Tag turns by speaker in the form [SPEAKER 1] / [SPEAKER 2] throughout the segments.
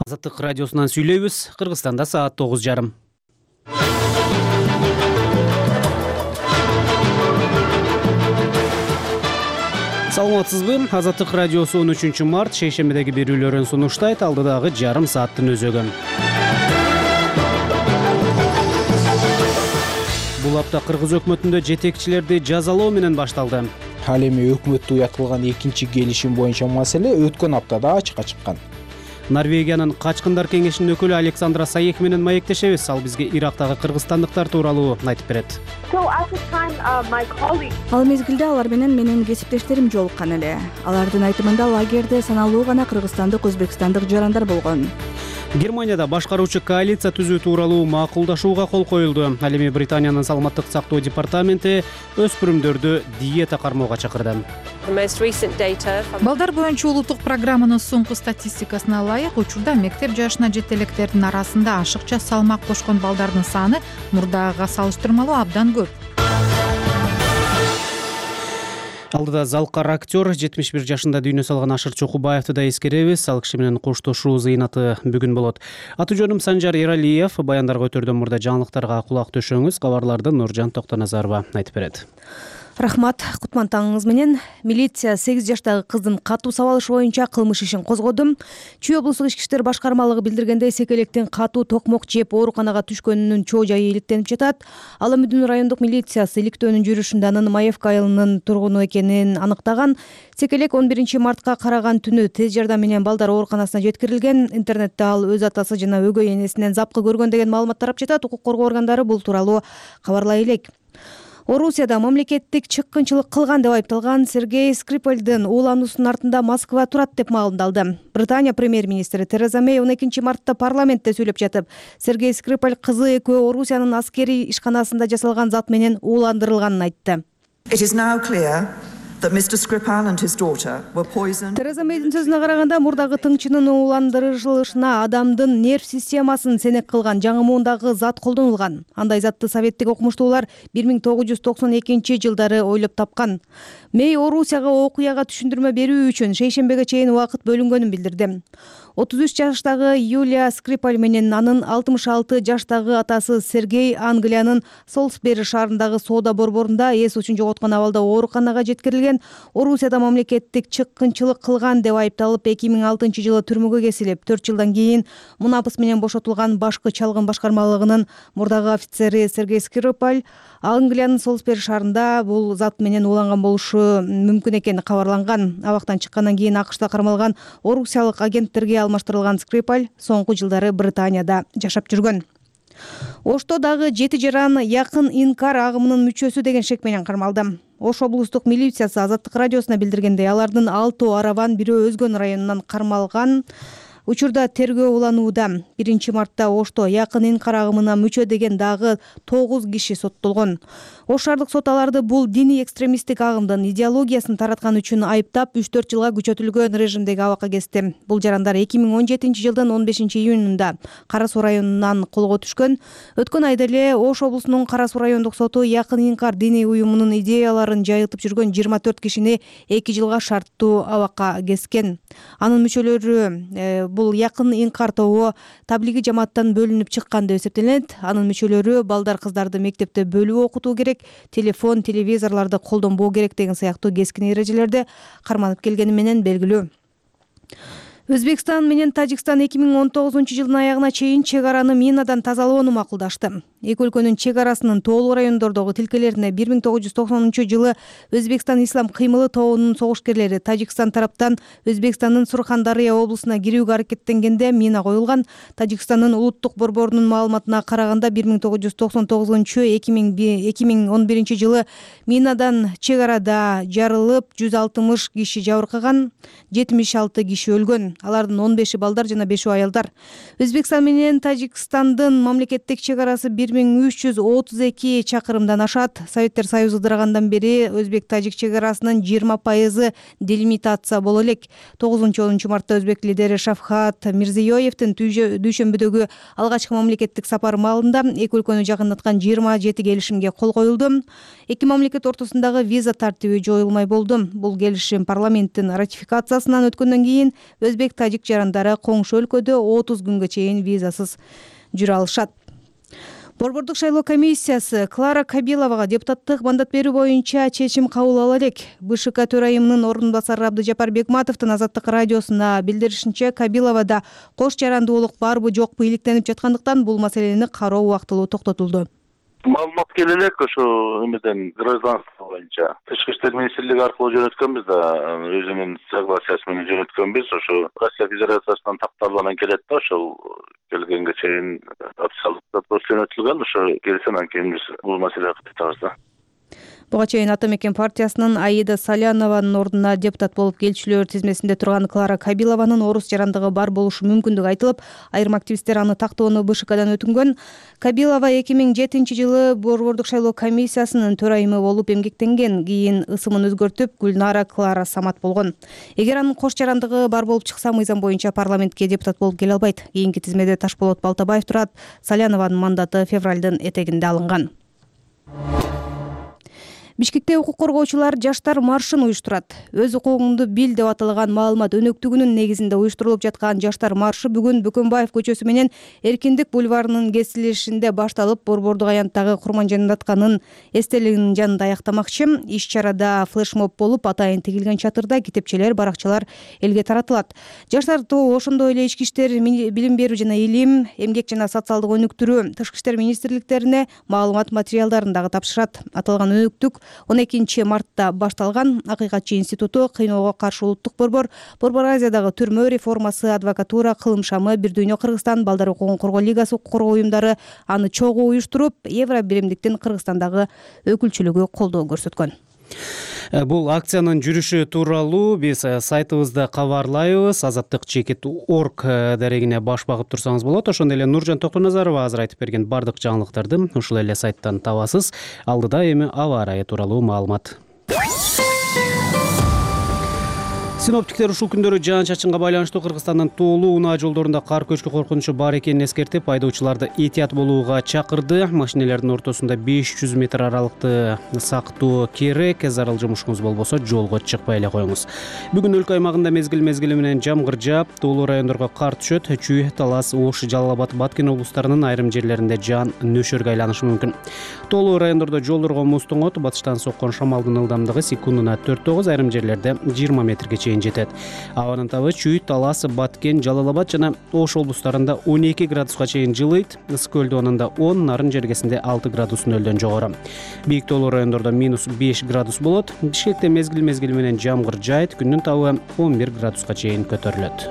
[SPEAKER 1] Азаттык радиосунан сүйлөйбүз. Кыргызстанда саат 9:30. Саламатсызбы? Азаттык радиосу 13 март шейшембедеги берүүлөрүн сунуштайт. Алдыдагы жарым сааттын өзөгөн. Бул апта Кыргыз өкмөтүндө жетекчилерди жазалоо менен башталды.
[SPEAKER 2] Ал эми өкмөттө уятылган экинчи келишим боюнча маселе өткөн аптада ачыкка чыккан.
[SPEAKER 1] Норвегиянын Качкындар кеңешинин өкүлү Александра Саек менен маектешебиз. Ал бизге Ирактагы кыргызстандыктар тууралуу айтып берет.
[SPEAKER 3] Ал мезгилде алар менен менин кесиптештерим жолуккан эле. Алардын айтымында лагерде саналуу гана кыргызстандык, өзбекстандык жарандар болгон.
[SPEAKER 1] Германияда башкаруучу коалиция түзүү тууралуу макулдашууга кол коюлду. Ал эми Британиянын саламаттык сактоо департаменти өспүрүмдөрдү диета кармоого чакырды.
[SPEAKER 4] Балдар боюнча улуттук программанын соңку статистикасына ылайык, учурда мектеп жашына жеткен электердин арасында ашыкча салмак кошкон балдардын саны мурдагыга салыштырмалуу абдан көп.
[SPEAKER 1] Алдыда залкар актер 71 жашында дүйнө салган Ашыр Чокубаевди да эскеребиз. Ал киши менен коштошуу зыйнаты бүгүн болот. Аты жөнүм Санжар Эралиев. Баяндарга өтөрдөн мурда жаңылыктарга кулак төшөңүз. Кабарларды Нуржан Токтоназарова айтып берет.
[SPEAKER 3] Рахмат, кутман таңыңыз менен. Милиция 8 жаштагы кыздын катуу сабалышы боюнча кылмыш ишин козгоду. Чүй облустук ички иштер башкармалыгы билдиргендей, секелектин катуу токмок жеп ооруканага түшкөнүнүн чоо жайы иликтенип жатат. Ал Мүдүн райондук милициясы иликтөөнүн жүрүшүндө анын Маевка айылынын тургуну экенин аныктаган. Секелек 11 мартка караган түнү тез жардам менен балдар ооруканасына жеткирилген. Интернетте ал өз атасы жана өгөй энесинен запкы көргөн деген маалымат тарап жатат. Укук коргоо органдары бул тууралуу кабарлай элек. Орусияда мамлекеттик чыккынчылык кылган деп айыпталган Сергей Скрипальдын уулануусунун артында Москва турат деп маалымдалды. Британия премьер-министри Тереза Мэй 12 мартта парламентте сүйлөп жатып, Сергей Скрипаль кызы экөө Орусиянын аскерий ишканасында жасалган зат менен ууландырылганын айтты. Тереза Мэйдин сөзүнө караганда, мурдагы тыңчынын ууландырылышына адамдын нерв системасын сенек кылган жаңы муундагы зат колдонулган. Андай затты советтик окумуштуулар 1992 жылдары ойлоп тапкан. Мэй Орусияга окуяга түшүндүрмө берүү үчүн шейшембеге чейин убакыт бөлүнгөнүн билдирди. 33 жаштагы Юлия Скрипаль менен анын 66 жаштагы атасы Сергей Англиянын Солсбери шаарындагы соода борборунда эс учун жоготкон абалда ооруканага жеткирилген. Орусияда мамлекеттик чыккынчылык кылган деп айыпталып 2006 жылы түрмөгө кесилип, 4 жылдан кийин мунапыс менен бошотулган башкы чалгын башкармалыгынын мурдагы офицери Сергей Скрипаль Англиянын Солсбери шаарында бул зат менен ууланган болушу мүмкүн экени кабарланган. Абактан чыккандан кийин АКШда кармалган орусиялык агенттерге алмаштырылган Скрипаль соңку жылдары Британияда жашап жүргөн. Ошто дагы 7 жаран якын инкар агымынын мүчөсү деген шек менен кармалды. Ош облустук милициясы Азаттык радиосуна билдиргендей, алардын 6 араван бирөө Өзгөн районунан кармалган. Учурда тергөө уланууда. 1 мартта Ошто якын инкар агымына мүчө деген дагы 9 киши соттолгон. Ош шаардык сот аларды бул диний экстремисттик агымдын идеологиясын тараткан үчүн айыптап 3-4 жылга күчөтүлгөн режимдеги абакка кести. Бул жарандар 2017 жылдын 15 июнунда Кара Суу районунан колго түшкөн. Өткөн айда эле Ош облусунун Кара Суу райондук соту якын инкар диний уюмунун идеяларын жайылтып жүргөн 24 кишини 2 жылга шарттуу абакка кескен. Анын мүчөлөрү бул якын инкар тобу таблиги жамааттан бөлүнүп чыккан деп эсептелет. Анын мүчөлөрү балдар кыздарды мектепте бөлүп окутуу керек, телефон, телевизорлорду колдонбоо керек деген сыяктуу кескин эрежелерди карманып келгени менен белгилүү. Өзбекстан менен Тажикстан 2019 жылдын аягына чейин чек араны минадан тазалоону макулдашты. Эки өлкөнүн чек арасынын тоолуу райондордогу тилкелерине 1990 жылы Өзбекстан Ислам кыймылы тобунун согушкерлери Тажикстан тараптан Өзбекстандын Сурхан-Дарыя облусуна кирүүгө аракеттенгенде мина коюлган. Тажикстандын улуттук борборунун маалыматына караганда 1999-2011 жылы минадан чек арада жарылып 160 киши жабыркаган, 76 киши өлгөн. Алардын 15 балдар жана 5 аялдар. Өзбекстан менен Тажикстандын мамлекеттик чек арасы 1332 чакырымдан ашат. Советтер Союзу ыдырагандан бери Өзбек-Тажик чек арасынын 20% делимитация боло элек. 9-10 мартта өзбек лидери Шавкат Мирзиёевдин дүйшөмбүдөгү алгачкы мамлекеттик сапары маалында эки өлкөнү жакындаткан 27 келишимге кол коюлду. Эки мамлекет ортосундагы виза тартиби жоюлмай болду. Бул келишим парламенттин ратификациясынан өткөндөн кийин Өзбек элек тажик жарандары коңшу өлкөдө 30 күнгө чейин визасыз жүрө алышат. Борбордук шайлоо комиссиясы Клара Кабиловага депутаттык мандат берүү боюнча чечим кабыл ала элек. БШК төрайымынын ордун басары Абдыжапар Бекматовдун Азаттык радиосуна билдиришинче, Кабиловада кош жарандуулук барбы жокпу иликтенип жаткандыктан бул маселени кароо убактылуу токтотулду.
[SPEAKER 5] Маалымат келе элек ошо эмеден гражданство боюнча Тышкы иштер министрлиги аркылуу жөнөткөнбүз да, өзүнүн согласиясы менен жөнөткөнбүз. Ошо Россия Федерациясынан такталып келет да, ошол келгенге чейин официалдык запрос жөнөтүлгөн. Ошо келсе анан кийин биз бул маселени кытабыз да.
[SPEAKER 3] Буга чейин Ата мекен партиясынын Аида Салянованын ордуна депутат болуп келчүлөр тизмесинде турган Клара Кабилованын орус жарандыгы бар болушу мүмкүндүгү айтылып, айрым активисттер аны тактоону БШКдан өтүнгөн. Кабилова 2007-жылы Борбордук шайлоо комиссиясынын төрайымы болуп эмгектенген, кийин ысымын өзгөртүп Гүлнара Клара Самат болгон. Эгер анын кош жарандыгы бар болуп чыкса, мыйзам боюнча парламентке депутат болуп келе албайт. Кийинки тизмеде Ташболот Балтабаев турат. Салянованын мандаты февралдын этегинде алынган. Бишкекте укук коргоочулар жаштар маршын уюштурат. Өз укугуңду бил деп аталган маалымат өнөктүгүнүн негизинде уюштурулуп жаткан жаштар маршы бүгүн Бөкөнбаев көчөсү менен Эркиндик бульварынын кесилишинде башталып, Борбордук аянттагы Курманжан Датканын эстелигинин жанында аяктамакчы. Иш чарада флешмоб болуп, атайын тигилген чатырда китепчелер, баракчалар элге таратылат. Жаштар тобу ошондой эле ички иштер, билим берүү жана илим, эмгек жана социалдык өнүктүрүү, тышкы иштер министрликтерине маалымат материалдарын дагы тапшырат. Аталган өнүктүк 12 мартта башталган. Акыйкатчы институту, кыйноого каршы улуттук борбор, Борбор Азиядагы түрмө реформасы, адвокатура, кылым шамы, Бир дүйнө Кыргызстан, Балдар укугун коргоо лигасы укук коргоо уюмдары аны чогуу уюштуруп, Евро биримдиктин Кыргызстандагы өкүлчүлүгү колдоо көрсөткөн.
[SPEAKER 1] Бул акциянын жүрүшү тууралуу биз сайтыбызда кабарлайбыз. Азаттык.org дарегине баш багып турсаңыз болот. Ошондой эле Нуржан Токтоназарова азыр айтып берген бардык жаңылыктарды ушул эле сайттан табасыз. Алдыда эми аба ырайы тууралуу маалымат. Синоптиктер ушул күндөрү жаан-чачынга байланыштуу Кыргызстандын тоолуу унаа жолдорунда кар көчкү коркунучу бар экенин эскертип, айдоочуларды этият болууга чакырды. Машинелердин ортосунда 500 метр аралыкты сактоо керек. Зарыл жумушуңуз болбосо жолго чыкпай эле коюңуз. Бүгүн өлкө аймагында мезгил менен жамгыр жаап, тоолуу райондорго кар түшөт. Чүй, Талас, Ош, Жалал Абад, Баткен облустарынын айрым жерлеринде жаан нөшөргө айланышы мүмкүн. Тоолуу райондордо жолдорго муз тоңот, батыштан соккон шамалдын ылдамдыгы секундуна 4-9, айрым жерлерде 20 метрге чейин жетет. Абанын табы Чүй, Талас, Баткен, Жалал Абад жана Ош облустарында 12 градуска чейин жылыйт. Ысык көлдө онунда 10, Нарын жергесинде 6 градус нөлдөн жогору. Бийик тоолуу райондордо -5 градус болот. Бишкекте мезгил менен жамгыр жайт, күндүн табы 11 градуска чейин көтөрүлөт.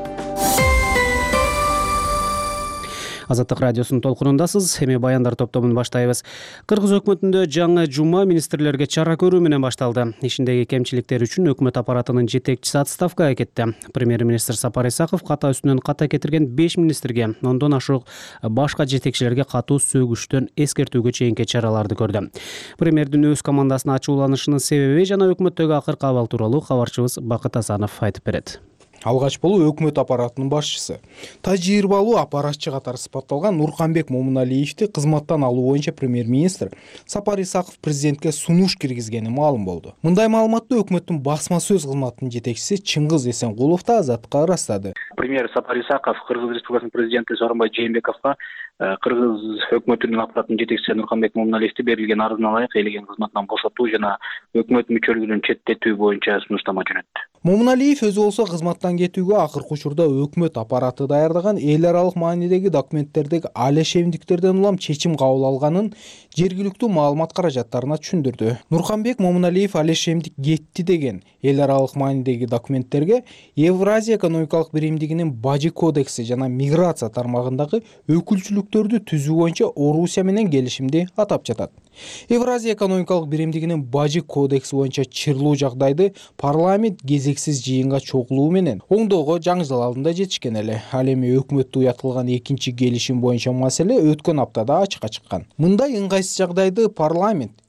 [SPEAKER 1] Азаттык радиосунун толкунундасыз. Эми баяндар топтомун баштайбыз. Кыргыз өкмөтүндө жаңы жума министрлерге чара көрүү менен башталды. Ишиндеги кемчиликтер үчүн өкмөт аппаратынын жетекчиси отставкага кетти. Премьер-министр Сапар Исаков ката үстүнөн ката кетирген 5 министрге, ондон ашык башка жетекчилерге катуу сөгүштөн эскертүүгө чейинки чараларды көрдү. Премьердин өз командасына ачууланышынын себеби жана өкмөттөгү акыркы абал тууралуу кабарчыбыз Бакыт Асанов айтып берет.
[SPEAKER 2] Алгач болуу өкмөт аппаратынын башчысы, тажрыйбалуу аппаратчы катары сыпатталган Нурканбек Момуналиевди кызматтан алуу боюнча премьер-министр Сапар Исаков президентке сунуш киргизгени маалым болду. Мындай маалыматты өкмөттүн басма сөз кызматынын жетекчиси Чыңгыз Эсенкулов да Азаттыкка ырастады.
[SPEAKER 6] Премьер Сапар Исаков Кыргыз Республикасынын президенти Сооронбай Жээнбековго Кыргыз өкмөтүнүн аппаратынын жетекчиси Нурканбек Момуналиевди берилген арызына ылайык элеген кызматынан бошотуу жана өкмөт мүчөлүгүнөн четтетүү боюнча сунуштама жөнөттү.
[SPEAKER 2] Момуналиев өзү болсо кызматтан кетүүгө акыркы учурда өкмөт аппараты даярдаган эл аралык маанидеги документтердеги алешемдиктерден улам чечим кабыл алганын жергиликтүү маалымат каражаттарына түшүндүрдү. Нурканбек Момуналиев алешемдик кетти деген эл аралык маанидеги документтерге Евразия экономикалык биримдигинин Бажы кодекси жана миграция тармагындагы өкүлчүлүктөрдү түзүү боюнча Орусия менен келишимди атап жатат. Евразия экономикалык биримдигинин Бажы кодекси боюнча чырлуу жагдайды парламент кезексиз жыйынга чогулуу менен оңдоого жаңжал алдында жетишкен эле. Ал эми өкмөттө уятылган экинчи келишим боюнча маселе өткөн аптада ачыкка чыккан. Мындай ыңгайсыз жагдайды парламент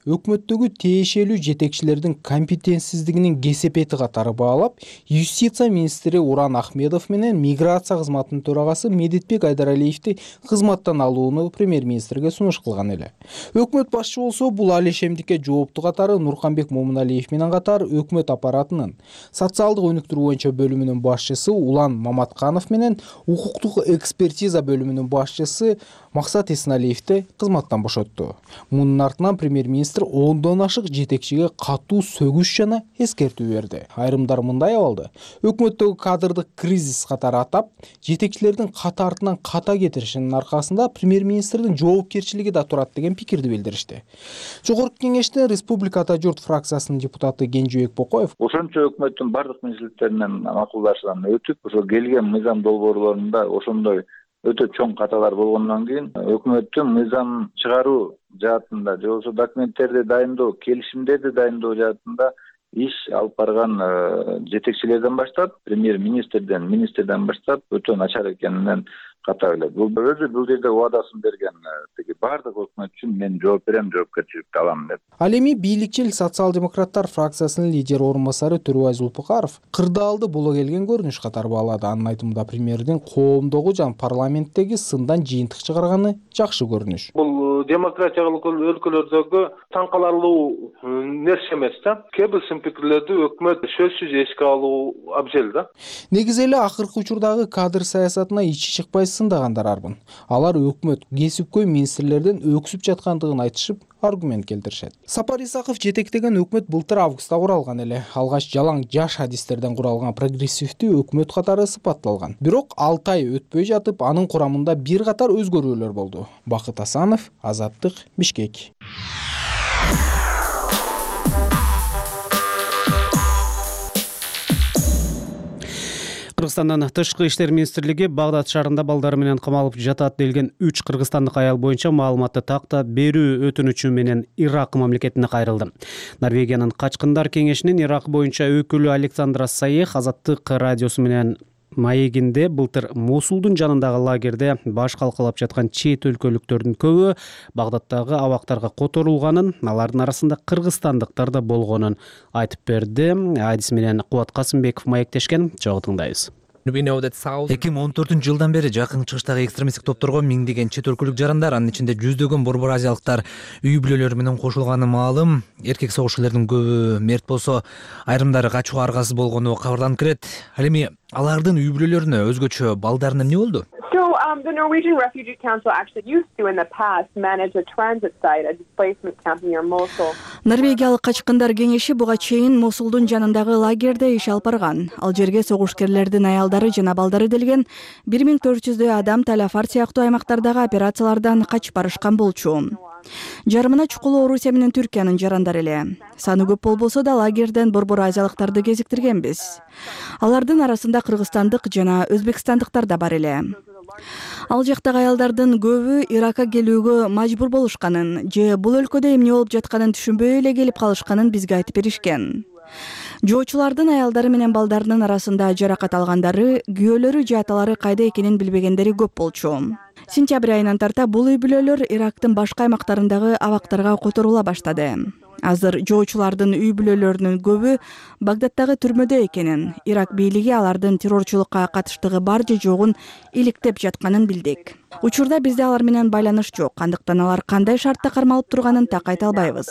[SPEAKER 2] өкмөттөгү тиешелүү жетекчилердин компетентсиздигинин кесепети катары баалап, юстиция министри Уран Ахмедов менен миграция кызматынын төрагасы Медетбек Айдаралиевди кызматтан алууну премьер-министрге сунуш кылган эле. Өкмөт башчы болсо бул алешемдикке жоопту катары Нурканбек Момуналиев менен катар өкмөт аппаратынын социалдык өнүктүрүү боюнча бөлүмүнүн башчысы Улан Маматканов менен укуктук экспертиза бөлүмүнүн башчысы Максат Эсеналиевди кызматтан бошотту. Мунун артынан премьер-министр 10дон ашык жетекчиге катуу сөгүш жана эскертүү берди. Айрымдар мындай абалды өкмөттөгү кадрдык кризис катары атап, жетекчилердин ката артынан ката кетиришинин аркасында премьер-министрдин жоопкерчилиги да турат деген пикирди билдиришти. Жогорку кеңештин Республика Ата журт фракциясынын депутаты Кенжебек Бокоев
[SPEAKER 7] ошончо өкмөттүн бардык министрликтеринен макулдашуудан өтүп, ошо келген мыйзам долбоорлорунда ошондой өтө чоң каталар болгондон кийин өкмөттүн мыйзам чыгаруу жаатында же болбосо документтерди дайындоо, келишимдерди дайындоо жаатында иш алып барган жетекчилерден баштап, премьер-министрден, министрден баштап өтө начар экенинен ката билет. Бул жерде убадасын берген бардык өкмөт үчүн мен жооп берем, жоопкерчиликти алам деп.
[SPEAKER 2] Ал эми бийликчил социал-демократтар фракциясынын лидери орун басары Төрөбай Зулпукаров кырдаалды боло келген көрүнүш катары баалады. Анын айтымында премьердин коомдогу жана парламенттеги сындан жыйынтык чыгарганы жакшы көрүнүш.
[SPEAKER 8] Бул демократиялык өлкөлөрдөгү таң каларлуу нерсе эмес да. Кээ бир сын пикирлерди өкмөт сөзсүз эске алуу абзел да.
[SPEAKER 2] Негизи эле акыркы учурдагы кадр саясатына ичи чыкпай сындагандар арбын. Алар өкмөт кесипкөй министрлерден өксүп жаткандыгын айтышып, аргумент келтиришет. Сапар Исаков жетектеген өкмөт былтыр августта куралган эле. Алгач жалаң жаш адистерден куралган прогрессивдүү өкмөт катары сыпатталган. Бирок 6 ай өтпөй жатып, анын курамында бир катар өзгөрүүлөр болду. Бакыт Асанов, Азаттык, Бишкек.
[SPEAKER 1] Кыргызстандын Тышкы иштер министрлиги Багдад шаарында балдары менен камалып жатат делген 3 кыргызстандык аял боюнча маалыматты тактап берүү өтүнүчү менен Ирак мамлекетине кайрылды. Норвегиянын Качкындар кеңешинин Ирак боюнча өкүлү Александра Саех Азаттык радиосу менен маегинде былтыр Мосулдун жанындагы лагерде баш калкалап жаткан чет өлкөлүктөрдүн көбү Багдадтагы абактарга которулганын, алардын арасында кыргызстандыктар да болгонун айтып берди. Адис менен Кубат Касымбеков маектешкен. Чогуу тыңдайбыз.
[SPEAKER 9] 2014 жылдан бери жакын чыгыштагы экстремисттик топторго миңдеген чет өлкөлүк жарандар, анын ичинде жүздөгөн борбор азиялыктар үй бүлөлөрү менен кошулганы маалым. Эркек согушкерлердин көбү мерт болсо, айрымдары качууга аргасыз болгону кабарланып келет. Ал эми алардын үй бүлөлөрүнө, өзгөчө балдарына эмне болду?
[SPEAKER 10] The Norwegian Refugee Council actually used to in the past manage a transit site, a displacement camp near Mosul.
[SPEAKER 3] Норвегиялык Качкындар кеңеши буга чейин Мосулдун жанындагы лагерде иш алып барган. Ал жерге согушкерлердин аялдары жана балдары делген 1400 адам Талафар сыяктуу аймактардагы операциялардан качып барышкан болчу. Жарымына чукулуу Орусия менен Түркиянын жарандары эле. Саны көп болбосо да лагерден борбор азиялыктарды кезиктиргенбиз. Алардын арасында кыргызстандык жана өзбекстандыктар да бар эле. Ал жактагы аялдардын көбү Иракка келүүгө мажбур болушканын же бул өлкөдө эмне болуп жатканын түшүнбөй эле келип калышканын бизге айтып беришкен. Жоочулардын аялдары менен балдарынын арасында жаракат алгандары, күйөөлөрү же аталары кайда экенин билбегендери көп болчу. Сентябрь айынан тарта бул үй бүлөлөр Ирактын башка аймактарындагы абактарга которула баштады. Азыр жоочулардын үй бүлөлөрүнүн көбү Багдадтагы түрмөдө экенин, Ирак бийлиги алардын террорчулукка катыштыгы бар же жогун иликтеп жатканын билдик. Учурда бизде алар менен байланыш жок, андыктан алар кандай шартта кармалып турганын так айта албайбыз.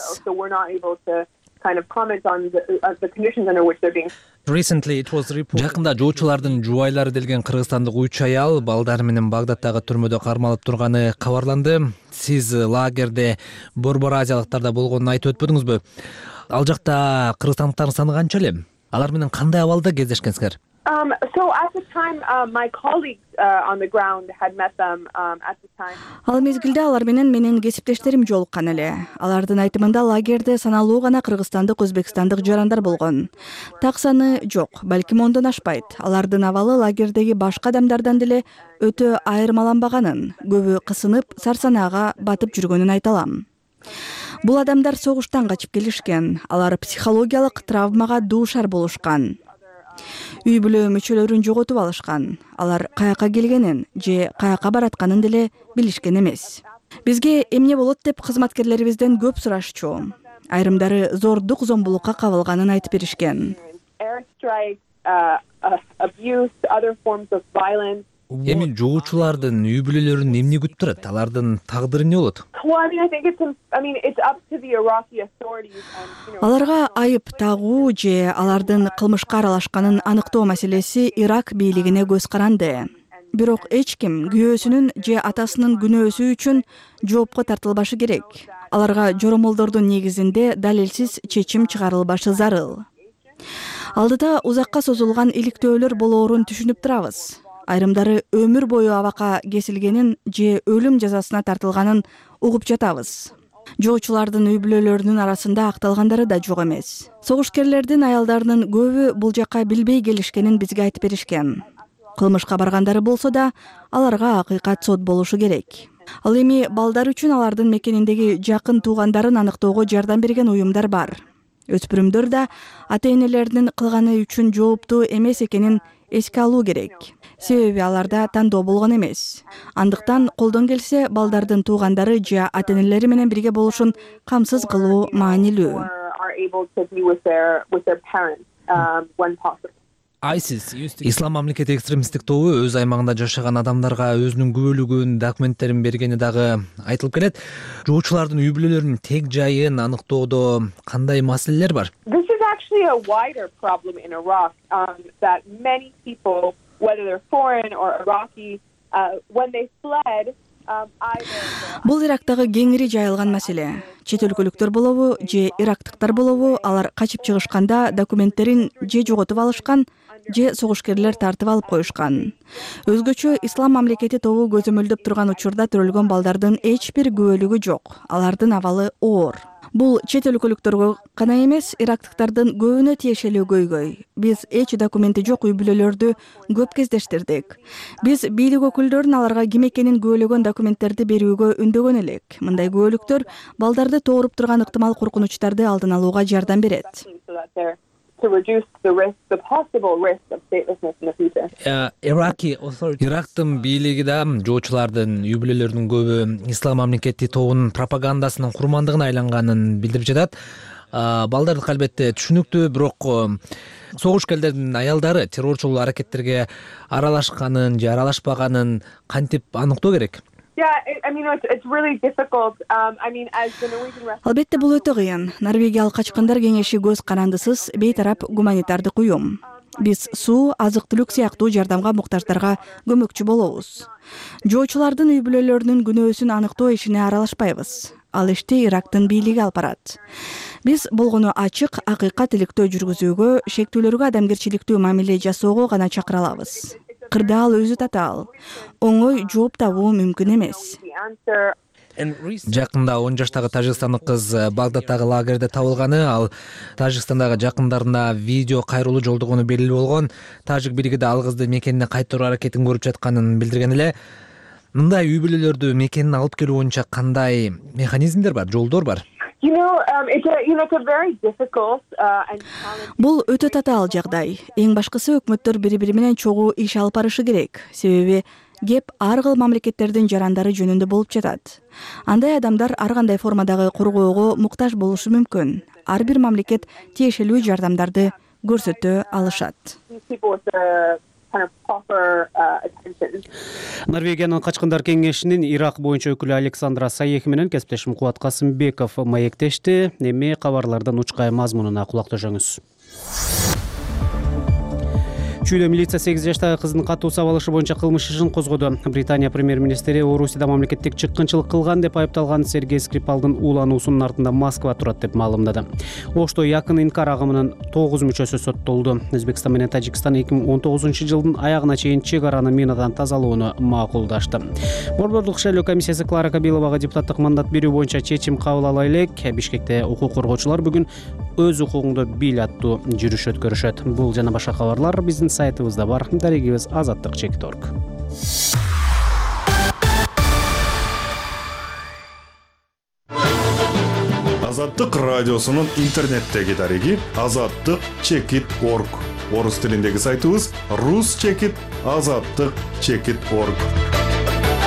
[SPEAKER 9] Жакында жоочулардын жубайлары делген кыргызстандык 3 аял балдары менен Багдадтагы түрмөдө кармалып турганы кабарланды. Сиз лагерде борбор азиялыктарда болгонун айтып өтпөдүңүзбү? Ал жакта кыргызстандыктардын саны канча эле? Алар менен кандай абалда кездешкенсиңер?
[SPEAKER 10] So at the time, my colleagues on the ground had met them at the time.
[SPEAKER 3] Ал мезгилде алар менен кесиптештерим жолуккан эле. Алардын айтымында лагерде саналуу гана кыргызстандык, өзбекстандык жарандар болгон. Так саны жок, балким 10дон ашпайт. Алардын абалы лагердеги башка адамдардан деле өтө айырмаланбаганын, көбү кысынып, сарсанаага батып жүргөнүн айта алам. Бул адамдар согуштан качып келишкен. Алар психологиялык травмага дуушар болушкан. Үй бүлө мүчөлөрүн жоготуп алышкан. Алар каяка келгенин же каяка баратканын деле билишкен эмес. Бизге эмне болот деп кызматкерлерибизден көп сурашчу. Айрымдары зордук зомбулукка кабылганын айтып беришкен.
[SPEAKER 10] Airstrikes, abuse, other forms of violence.
[SPEAKER 9] Эми жоочулардын үй бүлөлөрүн эмне күтүп турат? Алардын тагдыры эмне болот?
[SPEAKER 10] Well, I think it's up to the Iraqi authorities and
[SPEAKER 3] Аларга айып тагуу же алардын кылмышка аралашканын аныктоо маселеси Ирак бийлигине көз каранды. Бирок эч ким күйөөсүнүн же атасынын күнөөсү үчүн жоопко тартылбашы керек. Аларга жоромолдордун негизинде далилсиз чечим чыгарылбашы зарыл. Алдыда узакка созулган иликтөөлөр болоорун түшүнүп турабыз. Айрымдары өмүр бою абакка кесилгенин же өлүм жазасына тартылганын угуп жатабыз. Жоочулардын үй бүлөлөрүнүн арасында акталгандары да жок эмес. Согушкерлердин аялдарынын көбү бул жакка билбей келишкенин бизге айтып беришкен. Кылмышка баргандары болсо да, аларга акыйкат сот болушу керек. Ал эми балдар үчүн алардын мекениндеги жакын туугандарын аныктоого жардам берген уюмдар бар. Өспүрүмдөр да ата-энелеринин кылганы үчүн жооптуу эмес экенин эске алуу керек. Себеби аларда тандоо болгон эмес. Андыктан колдон келсе балдардын туугандары же ата-энелери менен бирге болушун камсыз кылуу маанилүү.
[SPEAKER 9] ISIS Ислам мамлекети экстремисттик тобу өз аймагында жашаган адамдарга өзүнүн күбөлүгүн, документтерин бергени дагы айтылып келет. Жоочулардын үй бүлөлөрүнүн тег жайын аныктоодо кандай маселелер бар?
[SPEAKER 10] This is actually a wider problem in Iraq that many people, whether they're foreign or Iraqi, when they fled,
[SPEAKER 3] Бул Ирактагы кеңири жайылган маселе. Чет өлкөлүктөр болобу же ирактыктар болобу, алар качып чыгышканда документтерин же жоготуп алышкан, же согушкерлер тартып алып коюшкан. Өзгөчө Ислам мамлекети тобу көзөмөлдөп турган учурда төрөлгөн балдардын эч бир күбөлүгү жок. Алардын абалы оор. Бул чет өлкөлүктөргө гана эмес, ирактыктардын көбүнө тиешелүү көйгөй. Биз эч документи жок үй бүлөлөрдү көп кездештирдик. Биз бийлик өкүлдөрүн аларга ким экенин күбөлөгөн документтерди берүүгө үндөгөн элек. Мындай күбөлүктөр балдарды тооруп турган ыктымал коркунучтарды алдын алууга жардам берет.
[SPEAKER 9] Ирактын бийлиги да жоочулардын үй бүлөлөрүнүн көбү Ислам мамлекети тобунун пропагандасынын курмандыгына айланганын билдирип жатат. Балдардык албетте түшүнүктүү, бирок согушкерлердин аялдары террорчул аракеттерге аралашканын же аралашпаганын кантип аныктоо керек?
[SPEAKER 3] Албетте бул өтө кыйын. Норвегиялык качкындар кеңеши көз карандысыз бейтарап гуманитардык уюм. Биз суу, азык-түлүк сыяктуу жардамга муктаждарга көмөкчү болобуз. Жоочулардын үй бүлөлөрүнүн күнөөсүн аныктоо ишине аралашпайбыз. Ал ишти Ирактын бийлиги алып барат. Биз болгону ачык, акыйкат иликтөө жүргүзүүгө, шектүүлөргө адамгерчиликтүү мамиле жасоого гана чакыра алабыз. Кырдаал өзү татаал. Оңой жооп табуу мүмкүн эмес.
[SPEAKER 9] Жакында 10 жаштагы тажикстандык кыз Багдадтагы лагерде табылганы, ал Тажикстандагы жакындарына видео кайрылуу жолдогону белгилүү болгон. Тажик бийлиги да ал кызды мекенине кайтаруу аракетин көрүп жатканын билдирген эле. Мындай үй бүлөлөрдү мекенине алып келүү боюнча кандай механизмдер бар, жолдор бар?
[SPEAKER 3] Бул өтө татаал жагдай. Эң башкысы өкмөттөр бири-бири менен чогуу иш алып барышы керек. Себеби кеп ар кыл мамлекеттердин жарандары жөнүндө болуп жатат. Андай адамдар ар кандай формадагы коргоого муктаж болушу мүмкүн. Ар бир мамлекет тиешелүү жардамдарды көрсөтө алышат.
[SPEAKER 1] Норвегиянын качкындар кеңешинин Ирак боюнча өкүлү Александра Саех менен кесиптешим Кубат Касымбеков маектешти. Эми кабарлардын учкай мазмунуна кулак төшөңүз. Чүйдө милиция 8 жаштагы кыздын катуу сабалышы боюнча кылмыш ишин козгоду. Британия премьер-министри Орусияда мамлекеттик чыккынчылык кылган деп айыпталган Сергей Скрипалдын уулануусунун артында Москва турат деп маалымдады. Ошто якын инкар агымынын 9 мүчөсү соттолду. Өзбекстан менен Тажикстан 2019-жылдын аягына чейин чек араны минадан тазалоону макулдашты. Борбордук шайлоо комиссиясы Клара Кабиловага депутаттык мандат берүү боюнча чечим кабыл ала элек. Бишкекте укук коргоочулар бүгүн өз укугуңду бил аттуу жүрүш өткөрүшөт. Бул жана башка кабарлар биздин сайтыбызда бар. Дарегибиз azatlyk.org.
[SPEAKER 11] Азаттык радиосунун интернеттеги дареги azatlyk.org. Орус тилиндеги сайтыбыз rus-azatlyk.org.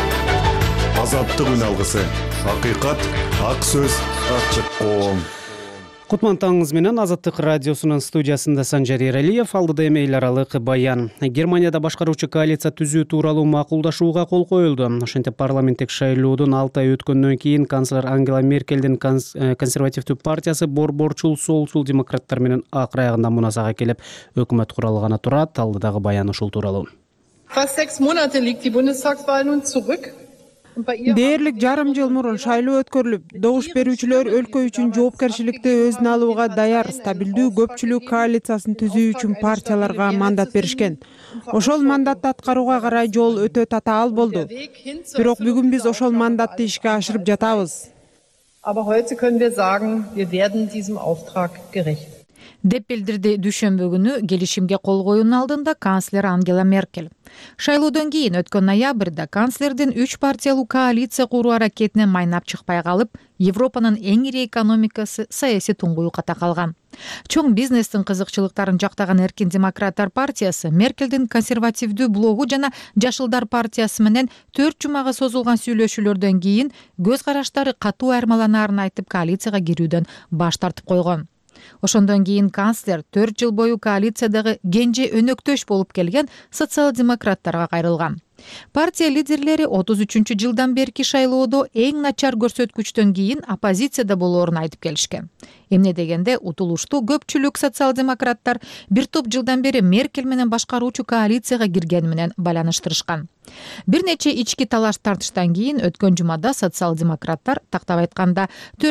[SPEAKER 11] Азаттык үн алгысы. Акыйкат, ак сөз, ачык коом.
[SPEAKER 1] Кутман таңыңыз менен Азаттык радиосунун студиясында Санжар Эралиев, алдыда эми эл аралык баян. Германияда башкаруучу коалиция түзүү тууралуу макулдашууга кол коюлду. Ошентип парламенттик шайлоодон 6 ай өткөндөн кийин канцлер Ангела Меркелдин консервативдүү партиясы борборчул солчул демократтар менен акыр аягында мунасага келип өкмөт куралганы турат. Алдыдагы баян ушул тууралуу.
[SPEAKER 12] Fast 6 Monate liegt die Bundestagswahl nun zurück.
[SPEAKER 13] Дээрлик жарым жыл мурун шайлоо өткөрүлүп, добуш берүүчүлөр өлкө үчүн жоопкерчиликти өзүнө алууга даяр стабилдүү көпчүлүк коалициясын түзүү үчүн партияларга мандат беришкен. Ошол мандатты аткарууга карай жол өтө татаал болду. Бирок бүгүн биз ошол мандатты ишке ашырып жатабыз.
[SPEAKER 12] Aber heute können wir sagen, wir werden diesem Auftrag gerecht.
[SPEAKER 4] деп билдирди дүйшөмбү күнү келишимге кол коюунун алдында канцлер Ангела Меркель. Шайлоодон кийин өткөн ноябрда канцлердин 3 партиялуу коалиция куруу аракетинен майнап чыкпай калып, Европанын эң ири экономикасы саясий туңгуюкка калган. Чоң бизнестин кызыкчылыктарын жактаган Эркин демократтар партиясы Меркелдин консервативдүү блогу жана Жашылдар партиясы менен 4 жумага созулган сүйлөшүүлөрдөн кийин көз караштары катуу айырмаланаарын айтып коалицияга кирүүдөн баш тартып койгон. Ошондон кийин канцлер 4 жыл бою коалициядагы кенже өнөктөш болуп келген социал-демократтарга кайрылган. Партия лидерлери 33-жылдан берки шайлоодо эң начар көрсөткүчтөн кийин оппозицияда болоорун айтып келишкен. Эмне дегенде утулуштуу көпчүлүк социал-демократтар бир топ жылдан бери Меркель менен башкаруучу коалицияга киргени менен байланыштырышкан. Бир нече ички талаш тартыштан кийин өткөн жумада социал-демократтар тактап айтканда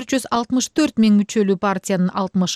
[SPEAKER 4] 464 миң мүчөлүү партиянын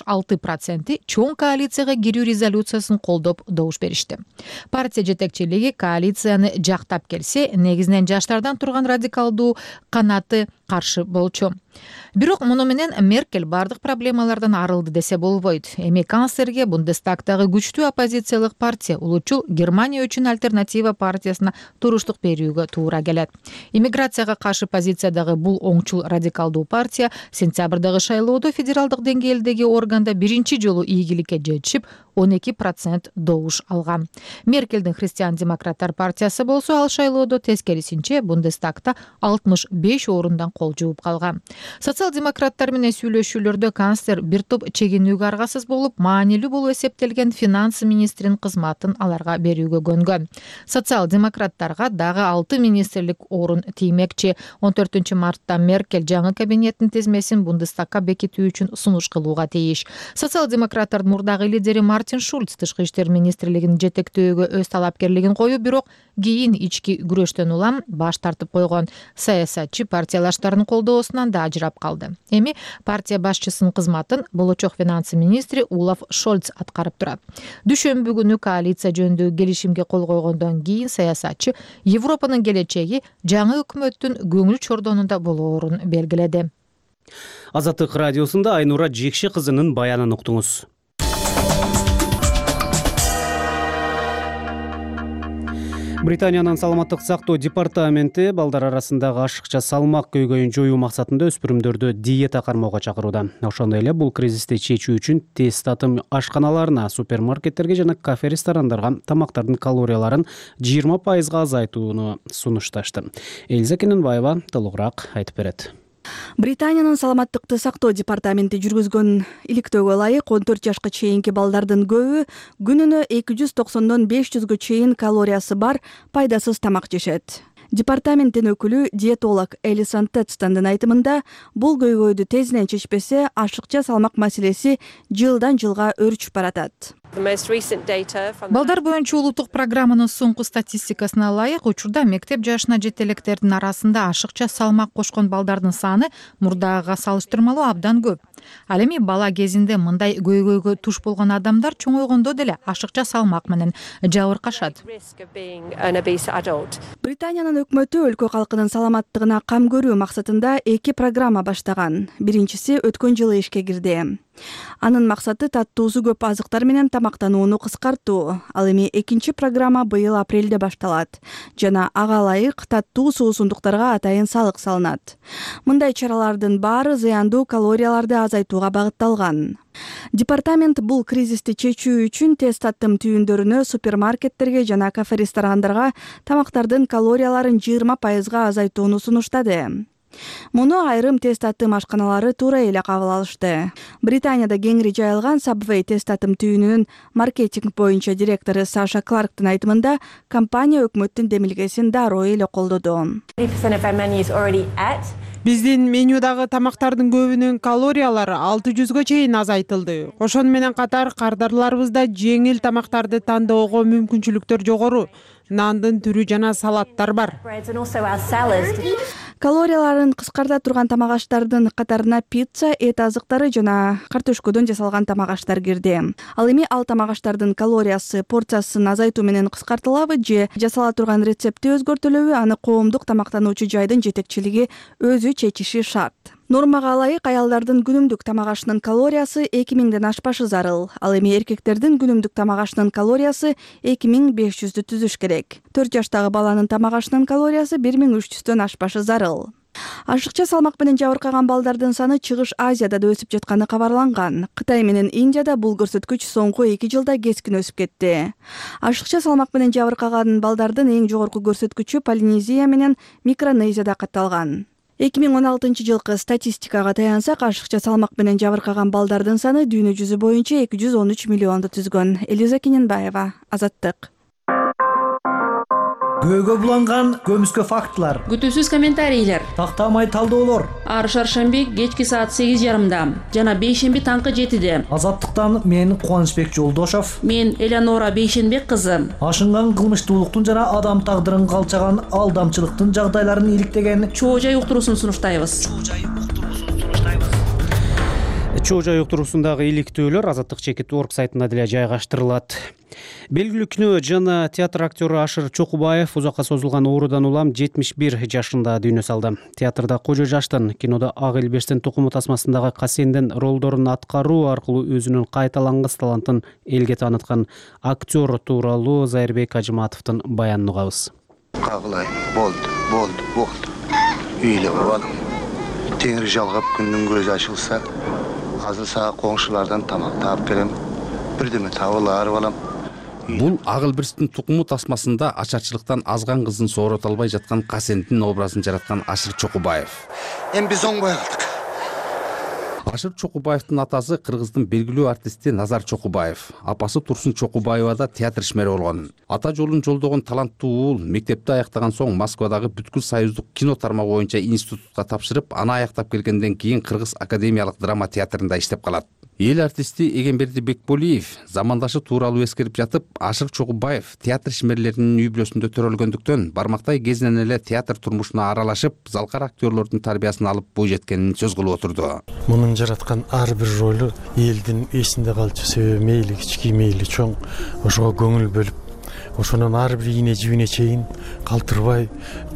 [SPEAKER 4] 66% чоң коалицияга кирүү резолюциясын колдоп добуш беришти. Партия жетекчилиги коалицияны жактап келсе, негизинен жаштардан турган радикалдуу канаты каршы болчу. Бирок муну менен Меркель бардык проблемалардан арылды десе болбойт. Эми канцлерге Бундестагдагы күчтүү оппозициялык партия улучул Германия үчүн альтернатива партиясына туруштук берүүгө туура келет. Иммиграцияга каршы позициядагы бул оңчул радикалдуу партия сентябрдагы шайлоодо федералдык деңгээлдеги органда биринчи жолу ийгиликке жетишип 12% добуш алган. Меркелдин христиан-демократтар партиясы болсо ал шайлоодо тескерисинче Бундестагда 65 орундан кол жууп калган. Социал-демократтар менен сүйлөшүүлөрдө канцлер бир топ чегинүүгө аргасыз болуп, маанилүү болуп эсептелген финанс министринин кызматын аларга берүүгө көнгөн. Социал-демократтарга дагы 6 министрлик орун тиймекчи. 14 мартта Меркель жаңы кабинеттин тизмесин Бундестагга бекитүү үчүн сунуш кылууга тийиш. Социал-демократтардын мурдагы лидери Мартин Шульц тышкы иштер министрлигин жетектөөгө өз талапкерлигин коюп, бирок кийин ички күрөштөн улам баш тартып койгон. Саясатчы партиялаштардын колдоосунан да ажырап калды. Эми партия башчысынын кызматын болочок финанс министри Олаф Шольц аткарып турат. Дүйшөмбү күнү коалиция жөнүндө келишимге кол койгондон кийин саясатчы Европанын келечеги жаңы өкмөттүн көңүл чордонунда болоорун белгиледи.
[SPEAKER 1] Азаттык радиосунда Айнура Жекши кызынын баянын уктуңуз. Британиянын саламаттык сактоо департаменти балдар арасындагы ашыкча салмак көйгөйүн жоюу максатында өспүрүмдөрдү диета кармоого чакырууда. Ошондой эле бул кризисти чечүү үчүн тез татым ашканаларына, супермаркеттерге жана кафе-ресторандарга тамактардын калорияларын 20% азайтууну сунушташты. Элиза Кененбаева толугураак айтып берет.
[SPEAKER 14] Британиянын саламаттыкты сактоо департаменти жүргүзгөн иликтөөгө ылайык 14 жашка чейинки балдардын көбү күнүнө 290дон 500гө чейин калориясы бар пайдасыз тамак жешет. Департаменттин өкүлү диетолог Элисон Тедстандын айтымында, бул көйгөйдү тезинен чечпесе, ашыкча салмак маселеси жылдан жылга өрчүп баратат.
[SPEAKER 4] Балдар боюнча улуттук программанын соңку статистикасына ылайык, учурда мектеп жашына жете электердин арасында ашыкча салмак кошкон балдардын саны мурдагыга салыштырмалуу абдан көп. Ал эми бала кезинде мындай көйгөйгө туш болгон адамдар чоңойгондо деле ашыкча салмак менен жабыркашат.
[SPEAKER 14] Британиянын өкмөтү өлкө калкынын саламаттыгына кам көрүү максатында 2 программа баштаган. Биринчиси өткөн жылы ишке кирди. Анын максаты таттуусу көп азыктар менен тамактанууну кыскартуу. Ал эми экинчи программа быйыл апрелде башталат. Жана ага ылайык таттуу суусундуктарга атайын салык салынат. Мындай чаралардын баары зыяндуу калорияларды азайтууга багытталган. Департамент бул кризисти чечүү үчүн тез таттым түйүндөрүнө, супермаркеттерге жана кафе-ресторандарга тамактардын калорияларын 20% азайтууну сунуштады. Муну айрым тест татым ашканалары туура эле кабыл алышты. Британияда кеңири жайылган Subway тест татым түйүнүнүн маркетинг боюнча директору Саша Кларктын айтымында, компания өкмөттүн демилгесин дароо эле колдоду.
[SPEAKER 13] Биздин менюдагы тамактардын көбүнүн калориялары 600 чейин азайтылды. Ошону менен катар кардарларыбызда жеңил тамактарды тандоого мүмкүнчүлүктөр жогору. Нандын түрү жана салаттар бар.
[SPEAKER 14] Калорияларын кыскарта турган тамак аштардын катарына пицца, эт азыктары жана картошкодон жасалган тамак аштар кирди. Ал эми ал тамак аштардын калориясы порциясын азайтуу менен кыскартылабы же жасала турган рецепти өзгөртүлөбү, аны коомдук тамактануучу жайдын жетекчилиги өзү чечиши шарт. Нормага ылайык аялдардын күнүмдүк тамак ашынын калориясы 2000ден ашпашы зарыл. Ал эми эркектердин күнүмдүк тамак ашынын калориясы 2500 түзүш керек. 4 жаштагы баланын тамак ашынын калориясы 1300дөн ашпашы зарыл. Ашыкча салмак менен жабыркаган балдардын саны Чыгыш Азияда да өсүп жатканы кабарланган. Кытай менен Индияда бул көрсөткүч соңку 2 жылда кескин өсүп кетти. Ашыкча салмак менен жабыркаган балдардын эң жогорку көрсөткүчү Полинезия менен Микронезияда катталган. 2016 жылкы статистикага таянсак, ашыкча салмак менен жабыркаган балдардын саны дүйнө жүзү боюнча 213 миллионду түзгөн. Элиза Кененбаева, Азаттык.
[SPEAKER 15] Көөгө буланган көмүскө фактылар,
[SPEAKER 16] күтүүсүз комментарийлер,
[SPEAKER 15] тактамай талдоолор.
[SPEAKER 16] Ар шаршемби кечки саат 8:30 жана бейшемби таңкы 7:00.
[SPEAKER 15] Азаттыктан мен Кубанычбек Жолдошов,
[SPEAKER 16] мен Элеонора Бейшенбек кызы.
[SPEAKER 15] Ашынган кылмыштуулуктун жана адам тагдырын калчаган алдамчылыктын жагдайларын иликтеген
[SPEAKER 16] чоо жай уктуруусун сунуштайбыз.
[SPEAKER 1] Чоо жай уктуруусундагы иликтөөлөр Азаттык Чекит.org сайтында деле жайгаштырылат. Белгилүү кино жана театр актёру Ашыр Чокубаев узакка созулган оорудан улам 71 жашында дүйнө салды. Театрда кожо жаштан, кинодо Ак Элбештин тукуму тасмасындагы Касендин ролдорун аткаруу аркылуу өзүнүн кайталангыс талантын элге тааныткан актер тууралуу Зайырбек Ажыматовдун баянын угабыз.
[SPEAKER 17] Кагылай, болду, үйлө балам. Теңир жалгап күндүн көзү ачылса, азыр сага коңшулардан тамак таап келем. Бирдеме табылар балам.
[SPEAKER 18] Бул Ак Элбештин тукуму тасмасында ачарчылыктан азган кызын соорото албай жаткан Касендин образын жараткан Ашыр Чокубаев.
[SPEAKER 17] Эми биз оңбой калдык.
[SPEAKER 18] Ашыр Чокубаевдин атасы кыргыздын белгилүү артисти Назар Чокубаев, апасы Турсун Чокубаева да театр ишмери болгон. Ата жолун жолдогон таланттуу уулу мектепти аяктаган соң Москвадагы бүткүл союздук кино тармагы боюнча институтка тапшырып, аны аяктап келгенден кийин Кыргыз академиялык драма театрында иштеп калат. Эл артисти Эгемберди Бекболиев замандашы тууралуу эскерип жатып, Ашыр Чокубаев театр ишмерлеринин үй бүлөсүндө төрөлгөндүктөн бармактай кезинен эле театр турмушуна аралашып, залкар актерлордун тарбиясын алып бой жеткенин сөз кылып отурду.
[SPEAKER 19] Мунун жараткан ар бир ролу элдин эсинде калчу, себеби мейли кички мейли чоң ошого көңүл бөлүп, ошонун ар бир ийне жибине чейин калтырбай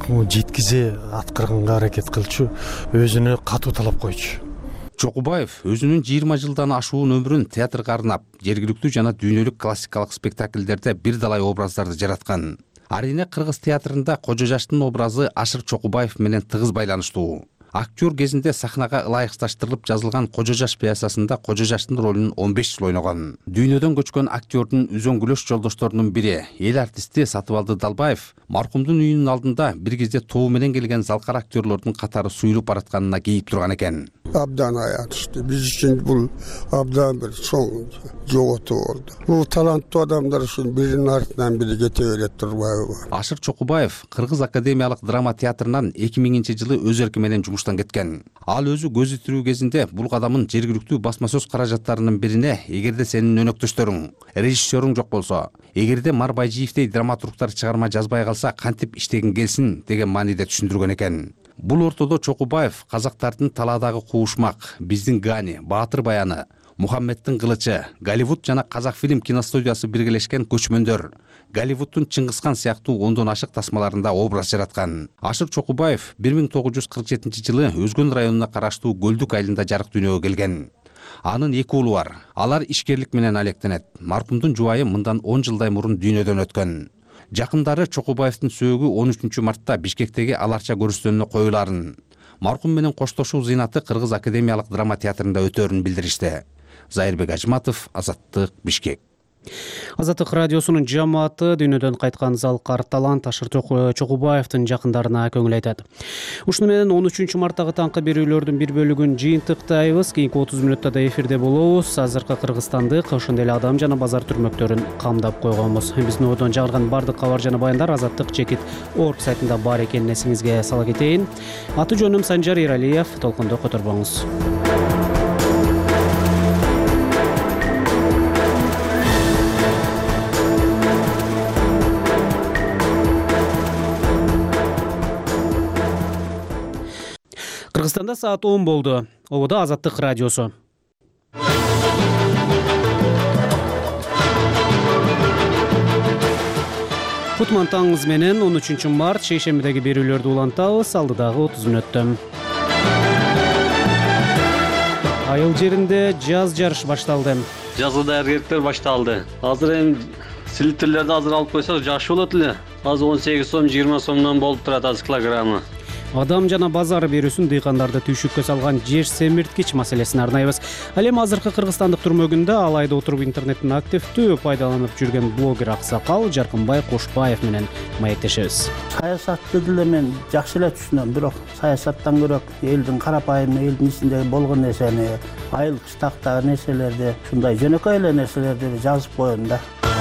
[SPEAKER 19] жеткизе аткарганга аракет кылчу, өзүнө катуу талап койчу.
[SPEAKER 18] Чокубаев өзүнүн 20 жылдан ашуун өмүрүн театрга арнап, жергиликтүү жана дүйнөлүк классикалык спектакльдерде бир далай образдарды жараткан. Арине Кыргыз театрында кожо жаштын образы Ашыр Чокубаев менен тыгыз байланыштуу. Актер кезинде сахнага ылайыкташтырылып жазылган Кожо жаш пьесасында кожо жаштын ролун 15 жыл ойногон. Дүйнөдөн көчкөн актердун үзөңгүлөш жолдошторунун бири, эл артисти Сатыбалды Далбаев, маркумдун үйүнүн алдында бир кезде тобу менен келген залкар актерлордун катары суюлуп баратканына кейип турган экен.
[SPEAKER 20] Абдан аятышты. Биз үчүн бул абдан бир чоң жоготуу болду. Бул таланттуу адамдар үчүн биринин артынан бири кете берет турбайбы.
[SPEAKER 18] Ашыр Чокубаев Кыргыз академиялык драма театрынан 2000-жылы өз эрки менен жумуштан кеткен. Ал өзү көзү тирүү кезинде бул кадамын жергиликтүү басма сөз каражаттарынын бирине, эгерде сенин өнөктөштөрүң, режиссерүң жок болсо, эгерде Марбайжиевдей драматургтар чыгарма жазбай калса кантип иштегин келсин деген мааниде түшүндүргөн экен. Бул ортодо Чокубаев казактардын талаадагы куушмак, биздин Гани, Баатыр баяны, Мухаммедтин кылычы, Голливуд жана Казакфильм киностудиясы биргелешкен көчмөндөр, Голливудтун Чыңгызхан сыяктуу ондон ашык тасмаларында образ жараткан. Ашыр Чокубаев 1947-жылы Өзгөн районуна караштуу Көлдүк айылында жарык дүйнөгө келген. Анын 2 уулу бар. Алар ишкерлик менен алектенет. Маркумдун жубайы мындан 10 жылдай мурун дүйнөдөн өткөн. Жакындары Чокубаевдин сөөгү 13 мартта Бишкектеги Аларча көрүстөнүнө коюларын, маркум менен коштошуу зыйнаты Кыргыз академиялык драма театрында өтөрүн билдиришти. Зайырбек Ажыматов, Азаттык, Бишкек.
[SPEAKER 1] Азаттык радиосунун жамааты дүйнөдөн кайткан Залкар талант Ашыр Чокубаевдин жакындарына көңүл айтат. Ушуну менен 13 марттагы таңкы берүүлөрдүн бир бөлүгүн жыйынтыктайбыз. Кийинки 30 мүнөттө да эфирде болобуз. Азыркы Кыргызстандык, ошондой эле адам жана базар түрмөктөрүн камдап койгонбуз. Биздин одон чыгарган бардык кабар жана баяндар azattik-org сайтында бар экенин эсиңизге сала кетейин. Аты жөнүм Санжар Эралиев. Толкунду которбоңуз. Кыргызстанда саат 10 болду. Ободо Азаттык радиосу. Кутман таңыңыз менен 13 март шейшембидеги берүүлөрдү улантабыз. Алдыдагы 30 мүнөттө. Айыл жеринде жаз жарыш башталды.
[SPEAKER 21] Жазга даярдыктар башталды. Азыр эми силитрлерди азыр алып койсо жакшы болот эле. Азыр 18 сом, 20 сомдон болуп турат азыр килограммы.
[SPEAKER 1] Адам жана базар берүүсүн дыйкандарды түйшүккө салган жер семирткич маселесин арнайбыз. Ал эми азыркы кыргызстандык түрмөгүндө алайда отуруп интернеттин активдүү пайдаланып жүргөн блогер Аксакал Жаркынбай Кошбаев менен маектешебиз.
[SPEAKER 22] Саясатты деле мен жакшы эле түшүнөм, бирок саясаттан көрөк элдин карапайым элдин ичиндеги болгон нерсени, айыл кыштактагы нерселерди, ушундай жөнөкөй эле нерселерди жазып коем да.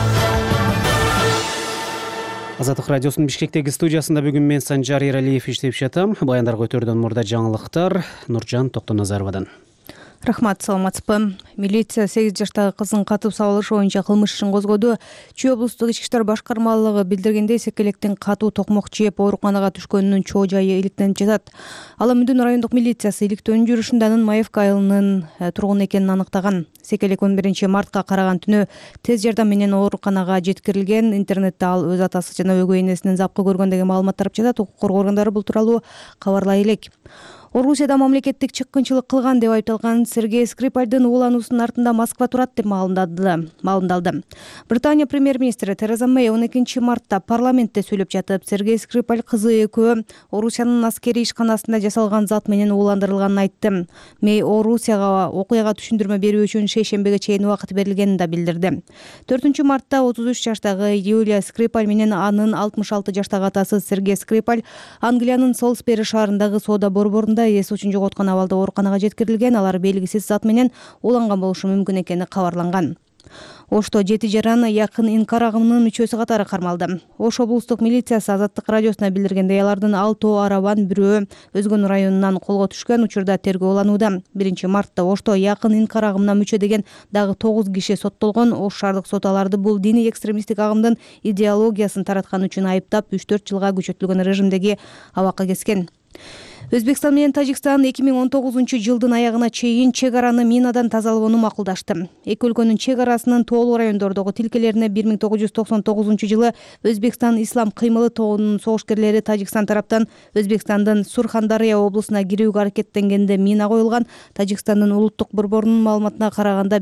[SPEAKER 1] Азаттык радиосунун Бишкектеги студиясында бүгүн мен Санжар Эралиев иштеп жатам. Баяндарга өтөрдөн мурда жаңылыктар Нуржан Токтоназаровадан.
[SPEAKER 3] Рахмат, саламатсызбы. Милиция 8 жаштагы кызын катып сабылыш боюнча кылмыш ишин козгоду. Чүй облустук ички иштер башкармалыгы билдиргендей, Секелектин катуу токмок жеп ооруканага түшкөнүнүн чоо жайы иликтенип жатат. Ал Мүдүн райондук милициясы иликтөөнүн жүрүшүндө анын Маевка айылынын тургуну экенин аныктаган. Секелек 11 мартка караган түнү тез жардам менен ооруканага жеткирилген. Интернетте ал өз атасы жана өгөй энесинин запкы көргөн деген маалымат тарап жатат. Укук коргоо органдары бул тууралуу кабарлай элек. Орусияда мамлекеттик чыккынчылык кылган деп айыпталган Сергей Скрипальдын уулануусунун артында Москва турат деп маалымдалды. Британия премьер-министри Тереза Мэй 12 мартта парламентте сүйлөп жатып, Сергей Скрипаль кызы экөө Орусиянын аскерий ишканасында жасалган зат менен ууландырылганын айтты. Мэй Орусияга окуяга түшүндүрмө берүү үчүн шейшембиге чейин убакыт берилгенин да билдирди. 4 мартта 33 жаштагы Юлия Скрипаль менен анын 66 жаштагы атасы Сергей Скрипаль Англиянын Солсбери шаарындагы соода борборунда эс учун жоготкон абалда ооруканага жеткирилген. Алар белгисиз зат менен ууланган болушу мүмкүн экени кабарланган. Ошто 7 жаран якын инкар агымынын мүчөсү катары кармалды. Ош облустук милициясы Азаттык радиосуна билдиргендей, алардын 6 арабан бирөө Өзгөн районунан колго түшкөн. Учурда тергөө уланууда. 1 мартта Ошто якын инкар агымына мүчө деген дагы 9 киши соттолгон. Ош шаардык соту аларды бул диний экстремисттик агымдын идеологиясын тараткан үчүн айыптап 3-4 жылга күчөтүлгөн режимдеги абакка кескен. Өзбекстан менен Тажикстан 2019 жылдын аягына чейин чек араны минадан тазалоону макулдашты. Эки өлкөнүн чек арасынын тоолуу райондордогу тилкелерине 1999 жылы Өзбекстан Ислам кыймылы тобунун согушкерлери Тажикстан тараптан Өзбекстандын Сурхандария облусуна кирүүгө аракеттенгенде мина коюлган. Тажикстандын улуттук борборунун маалыматына караганда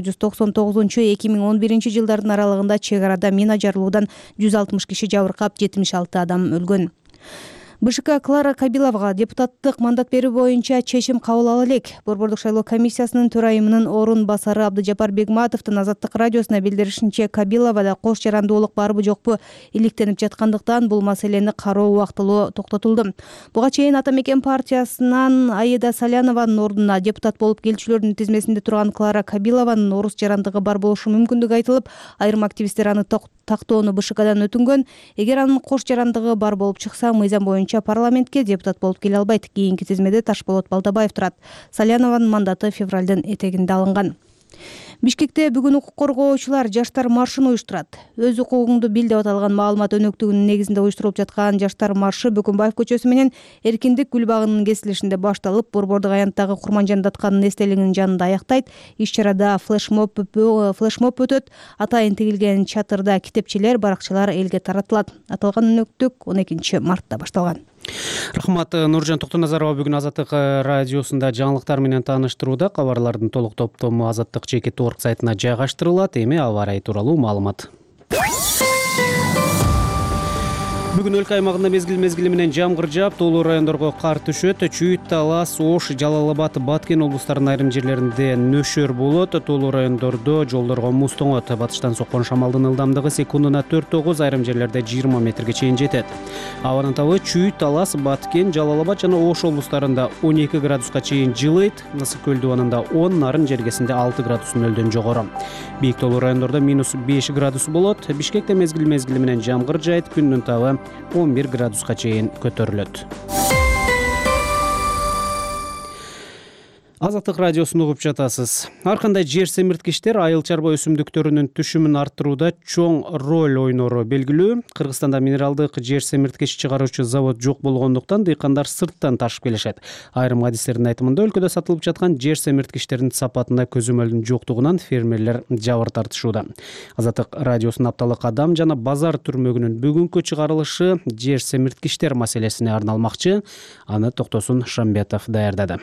[SPEAKER 3] 1999-2011 жылдардын аралыгында чек арада мина жарылуудан 160 киши жабыркап, 76 адам өлгөн. БШК Клара Кабиловага депутаттык мандат берүү боюнча чечим кабыл ала элек. Борбордук шайлоо комиссиясынын төрайымынын орун басары Абдыжапар Бегматовдун Азаттык радиосуна билдиришинче, Кабиловада кош жарандуулук барбы жокпу иликтенип жаткандыктан бул маселени кароо убактылуу токтотулду. Буга чейин Ата Мекен партиясынан Аида Салянованын ордуна депутат болуп келчүлөрдүн тизмесинде турган Клара Кабилованын орус жарандыгы бар болушу мүмкүндүгү айтылып, айрым активисттер аны тактоону БШКдан өтүнгөн. Эгер анын кош жарандыгы бар болуп чыкса, мыйзам боюнча парламентке депутат болуп келе албайт. Кийинки тизмеде Ташболот Балдабаев турат. Салянованын мандаты февралдын этегинде алынган. Бишкекте бүгүн укук коргоочулар жаштар маршын уюштурат. Өз укугуңду бил деп аталган маалымат өнөктүгүнүн негизинде уюштурулуп жаткан жаштар маршы Бөкөнбаев көчөсү менен Эркиндик гүл багынын кесилишинде башталып, Борбордук аянттагы Курманжан Датканын эстелигинин жанында аяктайт. Иш-чарада флешмоб өтөт. Атайын тигилген чатырда китепчелер, баракчалар элге таратылат. Аталган өнөктүк 12 мартта башталган.
[SPEAKER 1] Рахмат, Нуржан Токтоназарова бүгүн Азаттык радиосунда жаңылыктар менен тааныштырууда. Кабарлардын толук топтому azattik-org сайтына жайгаштырылат. Эми аба ырайы тууралуу маалымат. Бүгүн өлкө аймагында мезгил менен жамгыр жаап, тоолуу райондорго кар түшөт. Чүйүт, Талас, Ош, Жалал Абад, Баткен облустарынын айрым жерлеринде нөшөр болот. Тоолуу райондордо жолдорго муз тоңот. Батыштан соккон шамалдын ылдамдыгы секундуна 4-9, айрым жерлерде 20 метрге чейин жетет. Абанын табы Чүйүт, Талас, Баткен, Жалал Абад жана Ош облустарында 12 градуска чейин жылыйт. Ысык көл дубанында 10, Нарын жергесинде 6 градус нөлдөн жогору. Бийик тоолуу райондордо -5 градус болот. Бишкекте мезгил менен жамгыр жайт, күндүн табы 11 градуска чейин көтөрүлөт. Азаттык радиосун угуп жатасыз. Ар кандай жер семирткичтер айыл чарба өсүмдүктөрүнүн түшүмүн арттырууда чоң роль ойнору белгилүү. Кыргызстанда минералдык жер семирткич чыгаруучу завод жок болгондуктан дыйкандар сырттан ташып келишет. Айрым адистердин айтымында өлкөдө сатылып жаткан жер семирткичтердин сапатына көзөмөлдүн жоктугунан фермерлер жабыр тартышууда. Азаттык радиосунун апталык адам жана базар түрмөгүнүн бүгүнкү чыгарылышы жер семирткичтер маселесине арналмакчы. Аны Токтосун Шамбетов даярдады.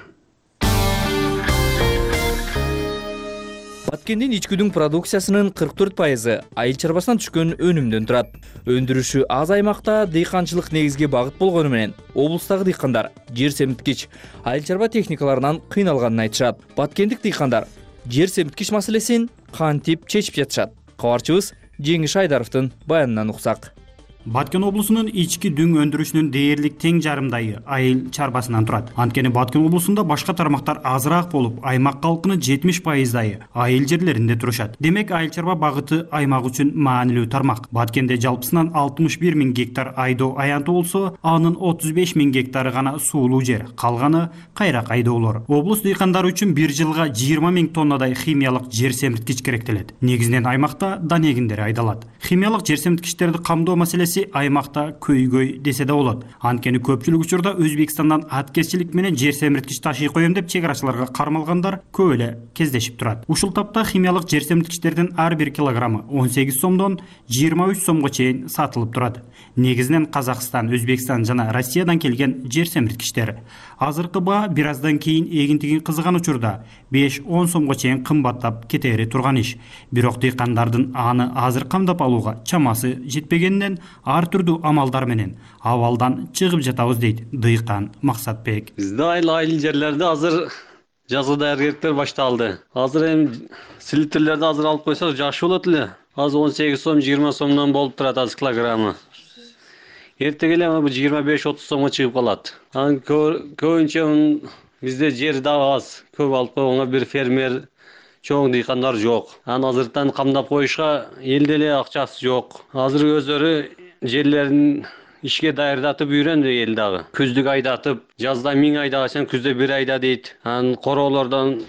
[SPEAKER 5] Баткендин ичкүдүн продукциясынын 44% айыл чарбасынан түшкөн өнүмдөн турат. Өндүрүшү аз аймакта дыйканчылык негизги багыт болгону менен облустагы дыйкандар жер семирткич айыл чарба техникаларынан кыйналганын айтышат. Баткендик дыйкандар жер семирткич маселесин кантип чечип жатышат? Кабарчыбыз Жеңиш Айдаровдун баянынан уксак.
[SPEAKER 6] Баткен облусунун ички дүң өндүрүшүнүн дээрлик тең жарымдайы айыл чарбасынан турат. Анткени Баткен облусунда башка тармактар азыраак болуп, аймак калкынын 70%дайы айыл жерлеринде турушат. Демек, айыл чарба багыты аймак үчүн маанилүү тармак. Баткенде жалпысынан 61 000 гектар айдоо аянты болсо, анын 35 000 гектары гана суулуу жер, калганы кайрак айдоолор. Облус дыйкандары үчүн бир жылга 20 000 тоннадай химиялык жер семирткич керектелет. Негизинен аймакта данегиндер айдалат. Химиялык жер семирткичтерди камдоо маселеси аймакта көйгөй десе да болот. Анткени көпчүлүк учурда Өзбекстандан аткезчилик менен жер семирткич ташый коем деп чек-арачыларга кармалгандар көп эле кездешип турат. Ушул тапта химиялык жер семирткичтердин ар бир килограммы 18 сомдон 23 сомго чейин сатылып турат. Негизинен Казакстан, Өзбекстан жана Россиядан келген жер семирткичтер. Азыркы баа бир аздан кийин эгинтигин кызыган учурда 5-10 сомго чейин кымбаттап кетери турган иш. Бирок дыйкандардын аны азыр камдап алууга чамасы жетпегенинен ар түрдүү амалдар менен абалдан чыгып жатабыз дейт дыйкан Максатбек.
[SPEAKER 21] Бизде айыл жерлерде азыр жазгы даярдыктар башталды. Азыр эми селитрлерди азыр алып койсок жакшы болот эле. Азыр 18 сом, 20 сомдон болуп турат азыр килограммы. Эртеге эле 25-30 сомго чыгып калат. Анан көбүнчө бизде жер дагы аз. Көп алып койгонго бир фермер чоң дыйкандар жок. Анан азыртан камдап коюшка элде эле акчасы жок. Азыр өздөрү жерлерин ишке даярдатып үйрөндү эл дагы. Күздүк айдатып, жазда 1000 айдагачан күздө 1 айда дейт. Анан короолордон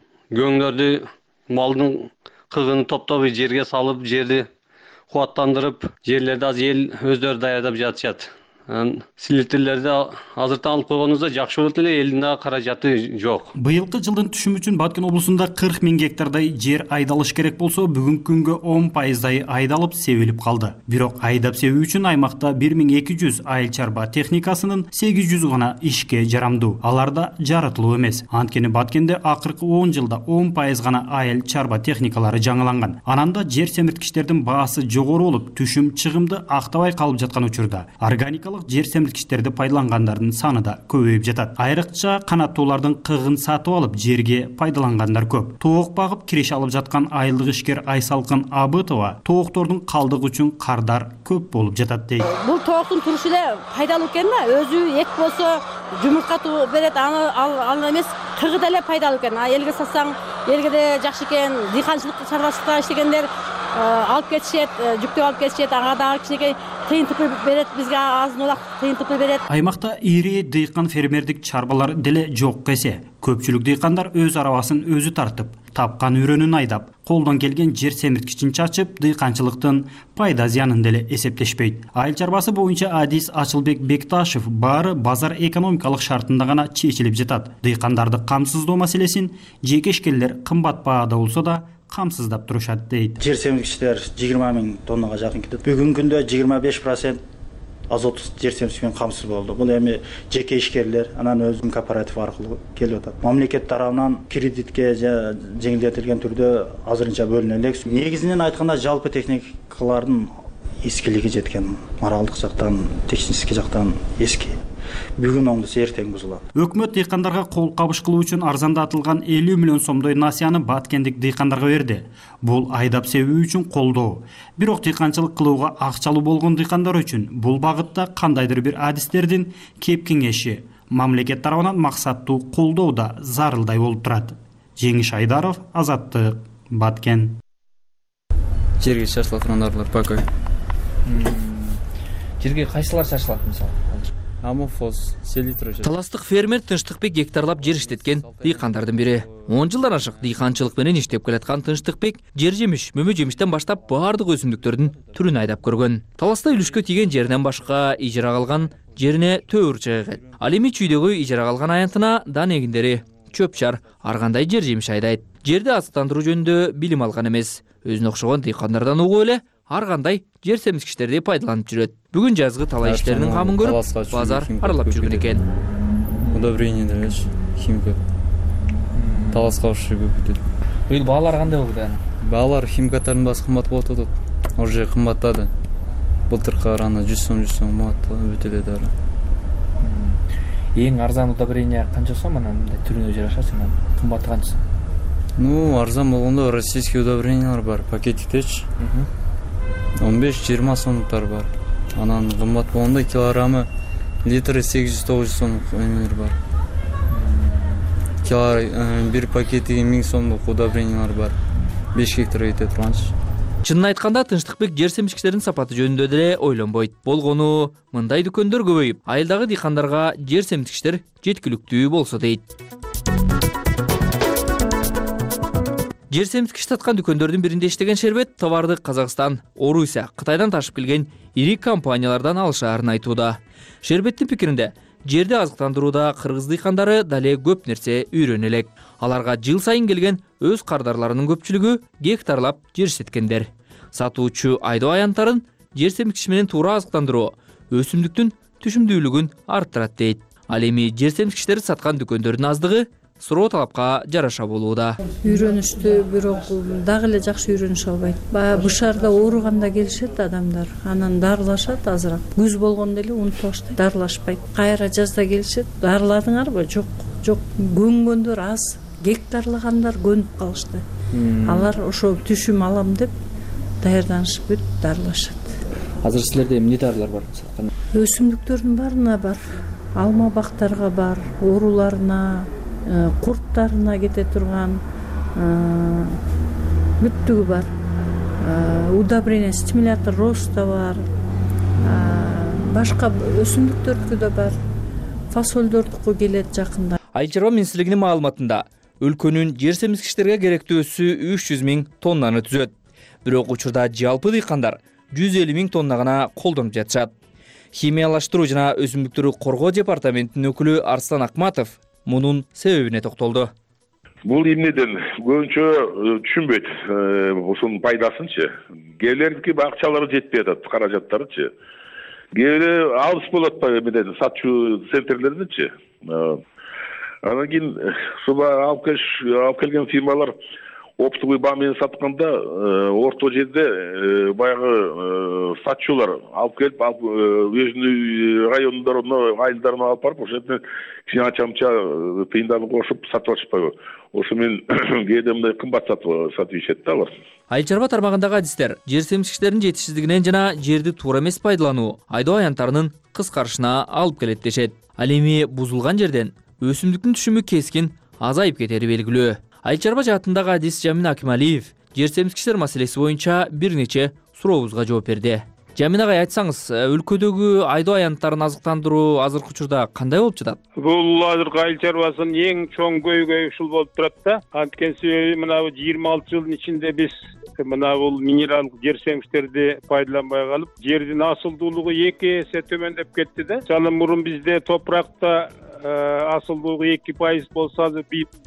[SPEAKER 21] көңдөрдү малдын кыгын топтоп жерге салып, жерди кубаттандырып, жерлерди азыр эл өздөрү даярдап жатышат. Селитрлерди азыртан алып койгонубузда жакшы болот эле, элдин дагы каражаты жок.
[SPEAKER 6] Быйылкы жылдын түшүмү үчүн Баткен облусунда 40 000 гектардай жер айдалыш керек болсо, бүгүнкү күнгө 10%дай айдалып себилип калды. Бирок айдап себүү үчүн аймакта 1200 айыл чарба техникасынын 800 гана ишке жарамдуу. Аларда жаратылуу эмес. Анткени Баткенде акыркы 10 жылда 10% гана айыл чарба техникалары жаңыланган. Ананда жер семирткичтердин баасы жогору болуп, түшүм чыгымды актабай калып жаткан учурда органикалык жер семирткичтерди пайдалангандардын саны да көбөйүп жатат. Айрыкча канаттуулардын кыгын сатып алып жерге пайдалангандар көп. Тоок багып киреш алып жаткан айылдык ишкер Айсалкын Абытова тооктордун калдыгы үчүн кардар көп болуп жатат дейт.
[SPEAKER 23] Бул тооктун турушу эле пайдалуу экен да, өзү эк болсо жумуртка берет, аны эмес кыгы деле пайдалуу экен. Элге сатсаң, элге де жакшы экен. Дыйканчылык чарбачылыкта иштегендер алып кетишет, жүктөп алып кетишет, ага дагы кичинекей тыйынтыпы берет, бизге азын улак тыйынтыпы берет.
[SPEAKER 6] Аймакта ири дыйкан фермердик чарбалар деле жок эсе. Көпчүлүк дыйкандар өз арабасын өзү тартып, тапкан үрөнүн айдап, колдон келген жер семирткичин чачып, дыйканчылыктын пайда зыянын деле эсептешпейт. Айыл чарбасы боюнча адис Ачылбек Бекташев баары базар экономикалык шартында гана чечилип жатат. Дыйкандарды камсыздоо маселесин жеке ишкерлер кымбат баада болсо да камсыздап турушат дейт.
[SPEAKER 22] Жер семирткичтер 20 000 тоннага жакын кетет. Бүгүнкү күндө 25% азот жер семирткичинен камсыз болду. Бул эми жеке ишкерлер, анан өзүнүн кооператив аркылуу келип атат. Мамлекет тарабынан кредитке жеңилдетилген түрдө азырынча бөлүнө элек. Негизинен айтканда жалпы техникалардын эскилиги жеткен, моралдык жактан, технический жактан эски. Бүгүн оңдуса эртең бузулат.
[SPEAKER 6] Өкмөт дыйкандарга кол кабыш кылуу үчүн арзандатылган 50 миллион сомдой насыяны баткендик дыйкандарга берди. Бул айдап себүү үчүн колдоо. Бирок дыйканчылык кылууга акчалуу болгон дыйкандар үчүн бул багытта кандайдыр бир адистердин кеп кеңеши, мамлекет тарабынан максаттуу колдоо да зарылдай болуп турат. Жеңиш Айдаров, Азаттык, Баткен.
[SPEAKER 2] Жерге шашылат тургандарлар покой.
[SPEAKER 5] Жерге кайсылар шашылат мисалы?
[SPEAKER 2] Амофоз, селитра.
[SPEAKER 5] Таластык фермер Тынчтыкбек гектарлап жер иштеткен дыйкандардын бири. 10 жылдан ашык дыйканчылык менен иштеп келаткан Тынчтыкбек жер жемиш, мөмө жемиштен баштап баардык өсүмдүктөрдүн түрүн айдап көргөн. Таласта үлүшкө тийген жеринен башка ижара калган жерине төөр чыгат. Ал эми чүйдөгү ижара калган аянтына дан эгиндери, чөп-чар, ар кандай жер жемиш айдайт. Жерди азыктандыруу жөнүндө билим алган эмес. Өзүнө окшогон дыйкандардан угуп эле ар кандай жер семизгичтерди пайдаланып жүрөт. Бүгүн жазгы талай иштеринин камын көрүп, базар аралап жүргөн экен.
[SPEAKER 2] Удобрение делеш, химика. Таласка уши көп бүтөт.
[SPEAKER 5] Бул баалар кандай болду?
[SPEAKER 2] Баалар химикаттардын баасы кымбат болуп атат. Уже кымбаттады. Былтыркы караганда 100 сом кымбат бүтө эле дары.
[SPEAKER 5] Эң арзан удобрение канча сом анан мындай түрүнө жараша сен кымбаты канча?
[SPEAKER 2] Ну, арзан болгондо российский удобрениялар бар, пакетиктечи. 15-20 сомдуктар бар. Анан кымбат болгондо килограммы литры 800-900 сомдук эмелер бар. Бир пакети 1000 сомдук удобрениялар бар. 5 гектар кете турганчы.
[SPEAKER 5] Чынын айтканда Тынчтыкбек жер семизгичтердин сапаты жөнүндө деле ойлонбойт. Болгону мындай дүкөндөр көбөйүп, айылдагы дыйкандарга жер семизгичтер жеткиликтүү болсо дейт. Жер семизгич саткан дүкөндөрдүн биринде иштеген Шербет товарды Казакстан, Орусия, Кытайдан ташып келген ири компаниялардан алышаарын айтууда. Шербеттин пикиринде, жерди азыктандырууда кыргыз дыйкандары дале көп нерсе үйрөнө элек. Аларга жыл сайын келген өз кардарларынын көпчүлүгү гектарлап жер иштеткендер. Сатуучу айдоо аянттарын жер семизгич менен туура азыктандыруу өсүмдүктүн түшүмдүүлүгүн арттырат дейт. Ал эми жер семизгичтерди саткан дүкөндөрдүн аздыгы суроо талапка жараша болууда.
[SPEAKER 7] Үйрөнүштү, бирок дагы эле жакшы үйрөнүшө албайт. Баягы бышарда ооруганда келишет адамдар, анан дарылашат азыраак. Күз болгондо эле унутуп баштайт, дарылашпайт. Кайра жазда келишет, дарыладыңарбы? Жок, жок. Көнгөндөр аз, гектарлагандар көнүп калышты. Алар ошо түшүм алам деп даярданышып бүт дарылашат.
[SPEAKER 5] Азыр силерде эмне дарылар бар саткан?
[SPEAKER 7] Өсүмдүктөрдүн баарына бар. Алма бактарга бар, ооруларына, курттарына кете турган бүттүгү бар. Удобрение, стимулятор роста бар. Башка өсүмдүктөрдүкү да бар. Фасолдордуку келет жакында.
[SPEAKER 5] Айыл чарба министрлигинин маалыматында өлкөнүн жер семизгичтерге керектүүсү 300 000 тоннаны түзөт. Бирок учурда жалпы дыйкандар 150 000 тонна гана колдонуп жатышат. Химиялаштыруу жана өсүмдүктөрдү коргоо департаментинин өкүлү Арслан Акматов мунун себебине токтолду.
[SPEAKER 8] Бул эмнеден көбүнчө түшүнбөйт ушунун пайдасынчы. Кээбилердики акчалары жетпей атат, каражаттарычы. Кээбири алыс болот эмеден сатчу центрлерденчи. Анан кийин суба алып келген фирмалар оптовый баа менен сатканда орто жерде баягы сатчулар алып келип өзүнүн райондоруна, айылдарына алып барып ошол жерден кичине ача-муча тыйындарын кошуп сатып алышпайбы. Ошо менен кээде мындай кымбат сатып ишет да алар.
[SPEAKER 5] Айыл чарба тармагындагы адистер жер семизгичтердин жетишсиздигинен жана жерди туура эмес пайдалануу айдоо аянттарынын кыскарышына алып келет дешет. Ал эми бузулган жерден өсүмдүктүн түшүмү кескин азайып кетери белгилүү. Айыл чарба жаатындагы адис Жамин Акималиев жер семизгичтер маселеси боюнча бир нече сурообузга жооп берди. Жамин агай, айтсаңыз, өлкөдөгү айдоо аянттарын азыктандыруу азыркы учурда кандай болуп жатат?
[SPEAKER 24] Бул азыркы айыл чарбасынын эң чоң көйгөйү ушул болуп турат да. Анткени себеби мына 26 жылдын ичинде биз мына бул минералдык жер семизгичтерди пайдаланбай калып, жердин асылдуулугу 2 эсе төмөндөп кетти да. Жана мурун бизде топуракта асылдуулугу 2% болсо азыр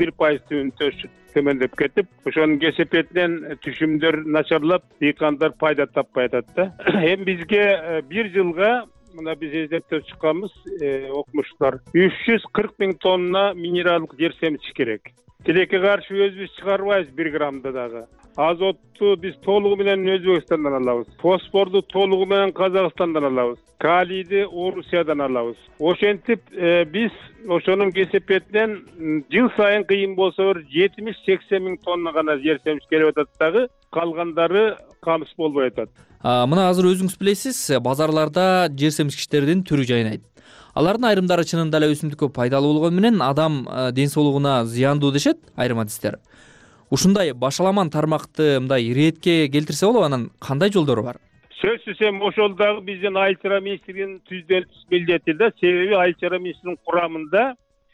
[SPEAKER 24] 1% төмөндөп кетип, ошонун кесепетинен түшүмдөр начарлап, дыйкандар пайда таппай атат да. Эми бизге бир жылга мына биз эзептеп чыкканбыз, окумуштар 340 000 тонна минералдык жер семизгич керек. Тилекке каршы өзүбүз чыгарбайбыз 1 граммда дагы. азотту биз толугу менен Өзбекстандан алабыз, фосфорду толугу менен Казакстандан алабыз, калийди Орусиядан алабыз. Ошентип биз ошонун кесепетинен жыл сайын кыйын болсо 70-80 миң тонна гана жер семиш келип атат дагы, калгандары камсыз болбой атат.
[SPEAKER 5] Мына азыр өзүңүз билесиз, базарларда жер семишкичтердин түрү жайнайт. Алардын айрымдары чынында эле өсүмдүккө пайдалуу болгону менен адам ден соолугуна зыяндуу дешет айрым адистер. Ушундай башаламан тармакты мындай иретке келтирсе болобу, анан кандай жолдору бар?
[SPEAKER 24] Сөзсүз эми ошол дагы биздин Айыл чарба министрлигинин түздөн милдети да, себеби Айыл чарба министрлигинин курамында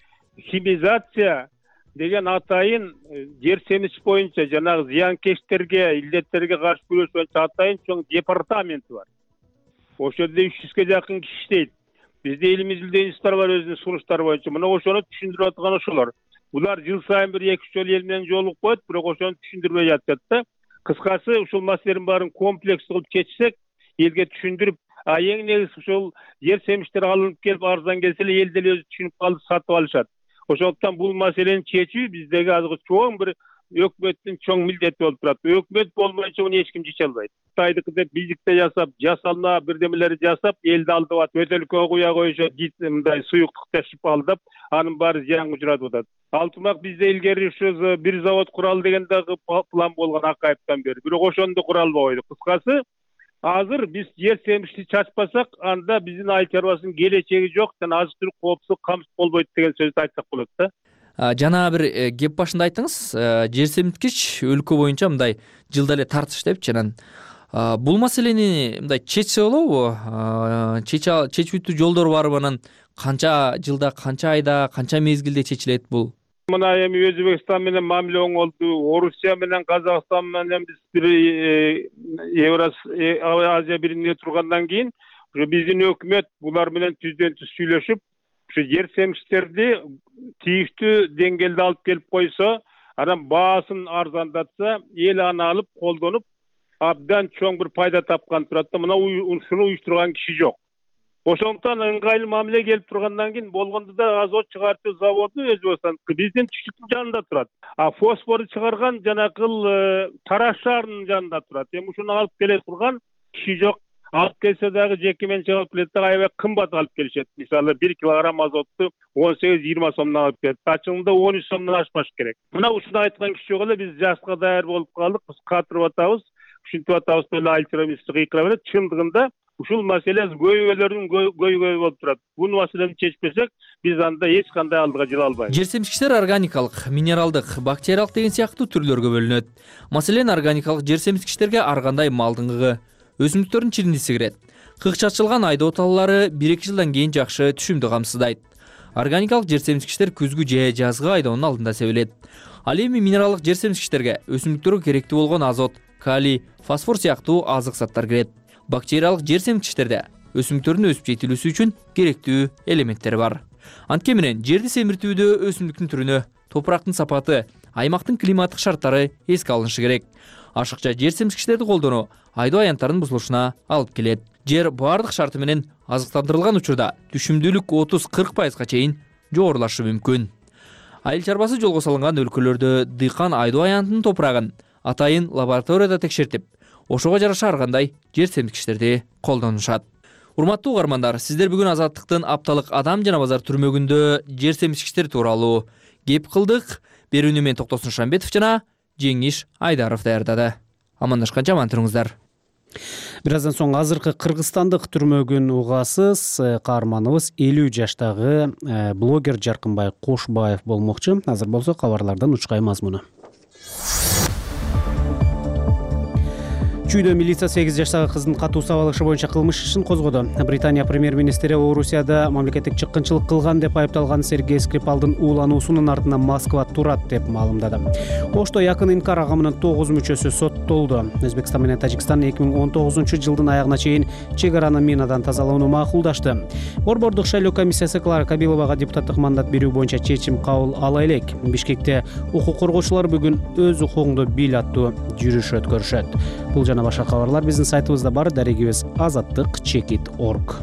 [SPEAKER 24] химизация деген атайын жер семиш боюнча жанагы зыянкечтерге, илдеттерге каршы күрөш боюнча атайын чоң департаменти бар. Ошол жерде 300ге жакын киши иштейт. Бизде элимиздин институттар бар өзүнүн сунуштары боюнча. Мына ошону түшүндүрүп аткан ошолор. Булар жыл сайын 1-2 жол эл менен жолугуп коет, бирок ошону түшүндүрбөй жатат да. Кыскасы ушул маселенин баарын комплекстүү кылып чечсек, элге түшүндүрүп, эң негизи ушул жер семиштер алынып келип арзан келсе эле эл деле өзү түшүнүп калып сатып алышат. Ошондуктан бул маселени чечүү биздеги азыр чоң бир өкмөттүн чоң милдети болуп турат. Өкмөт болбойча муну эч ким чече албайт. Кытайдыкы деп биздикте жасап, жасалма бирдемелери жасап, элди алдап атып, өтөлкөгө куя коюшат, мындай суюктук тешип алдап, анын баары зыянга учуратып атат. Алтымак бизде илгери ушу бир завод куралы деген дагы план болгон Акаевден бери. Бирок ошону да кура албай койдук. Кыскасы, азыр биз жер семишти чачпасак, анда биздин айыл чарбасынын келечеги жок, жана азык-түлүк коопсуздук камсыз болбойт деген сөздү айтсак болот да.
[SPEAKER 5] Жана бир кеп башында айттыңыз, жер семирткич өлкө боюнча мындай жылда эле тартыш депчи. Анан бул маселени мындай чечсе болобу? Чечүүтүү жолдору барбы? Анан канча жылда, канча айда, канча мезгилде чечилет бул?
[SPEAKER 24] Мына эми Өзбекстан менен мамиле оңолду, Орусия менен Казакстан менен биз бир Азия бириминде тургандан кийин биздин өкмөт булар менен түздөн түз сүйлөшүп, ушу жер семиштерди тийиштүү деңгээлде алып келип койсо, анан баасын арзандатса, эл аны алып колдонуп, абдан чоң бир пайда тапкан турат да. Мына ушуну уюштурган киши жок. Ошондуктан ыңгайлуу мамиле келип тургандан кийин болгондо да азот чыгартуу заводу Өзбекстан биздин түштүктүн жанында турат. Фосфорду чыгарган жанакыл Тараш шаарынын жанында турат. Эми ушуну алып келе турган киши жок. Алып келсе дагы жеке менчик алып келет да, аябай кымбат алып келишет. Мисалы 1 килограмм азотту 18-20 сомдон алып келет. Ачыгында 13 сомдон ашпаш керек. Мына ушуну айткан киши жок эле, биз жашка даяр болуп калдык, биз катырып атабыз, ушинтип атабыз деле Айыл чарба министрлиги кыйкыра берет. Чындыгында ушул маселе көйгөйлөрдүн көйгөйү болуп турат. Бул маселени чечпесек, биз анда эч кандай алдыга жыла албайбыз.
[SPEAKER 5] Жер семишкичтер органикалык, минералдык, бактериялык деген сыяктуу түрлөргө бөлүнөт. Маселен, органикалык жер семишкичтерге ар кандай малдын кыгы, өсүмдүктөрдүн чириндиси кирет. Кык чачылган айдоо таллары 1-2 жылдан кийин жакшы түшүмдү камсыздайт. Органикалык жер семишкичтер күзгү же жазгы айдоонун алдында себилет. Ал эми минералдык жер семишкичтерге өсүмдүктөргө керектүү болгон азот, калий, фосфор сыяктуу азык заттар кирет. Бактериялык жер семирткичтерде өсүмдүктөрдүн өсүп жетилүүсү үчүн керектүү элементтер бар. Анткени менен жерди семиртүүдө өсүмдүктүн түрүнө, топурактын сапаты, аймактын климаттык шарттары эске алынышы керек. Ашыкча жер семирткичтерди колдонуу айдоо аянттарынын бузулушуна алып келет. Жер баардык шарты менен азыктандырылган учурда түшүмдүүлүк 30-40%га чейин жогорулашы мүмкүн. Айыл чарбасы жолго салынган өлкөлөрдө дыйкан айдоо аянтынын топурагын атайын лабораторияда текшертип, ошого жараша ар кандай жер семирткичтерди колдонушат. Урматтуу угармандар, сиздер бүгүн Азаттыктын апталык адам жана базар түрмөгүндө жер семирткичтер тууралуу кеп кылдык. Берүүнү мен Токтосун Шамбетов жана Жеңиш Айдаров даярдады. Амандашканча аман туруңуздар.
[SPEAKER 1] Бир аздан соң азыркы кыргызстандык түрмөгүн угасыз. Каарманыбыз 50 жаштагы блогер Жаркынбай Кошбаев болмокчу. Азыр болсо кабарлардан учкай мазмуну. Чүйдө милиция 8 жаштагы кыздын катуу сабалышы боюнча кылмыш ишин козгоду. Британия премьер-министри Орусияда мамлекеттик чыккынчылык кылган деп айыпталган Сергей Скрипалдын уулануусунун артынан Москва турат деп маалымдады. Ошто якын инкар агымынын 9 мүчөсү соттолду. Өзбекстан менен Тажикстан 2019-жылдын аягына чейин чек араны минадан тазалоону макулдашты. Борбордук шайлоо комиссиясы Клара Кабиловага депутаттык мандат берүү боюнча чечим кабыл ала элек. Бишкекте укук коргоочулар бүгүн өз укугуңду бил аттуу жүрүш өткөрүшөт. Бул жана башка кабарлар биздин сайтыбызда бар. Дарегибиз azattik.org.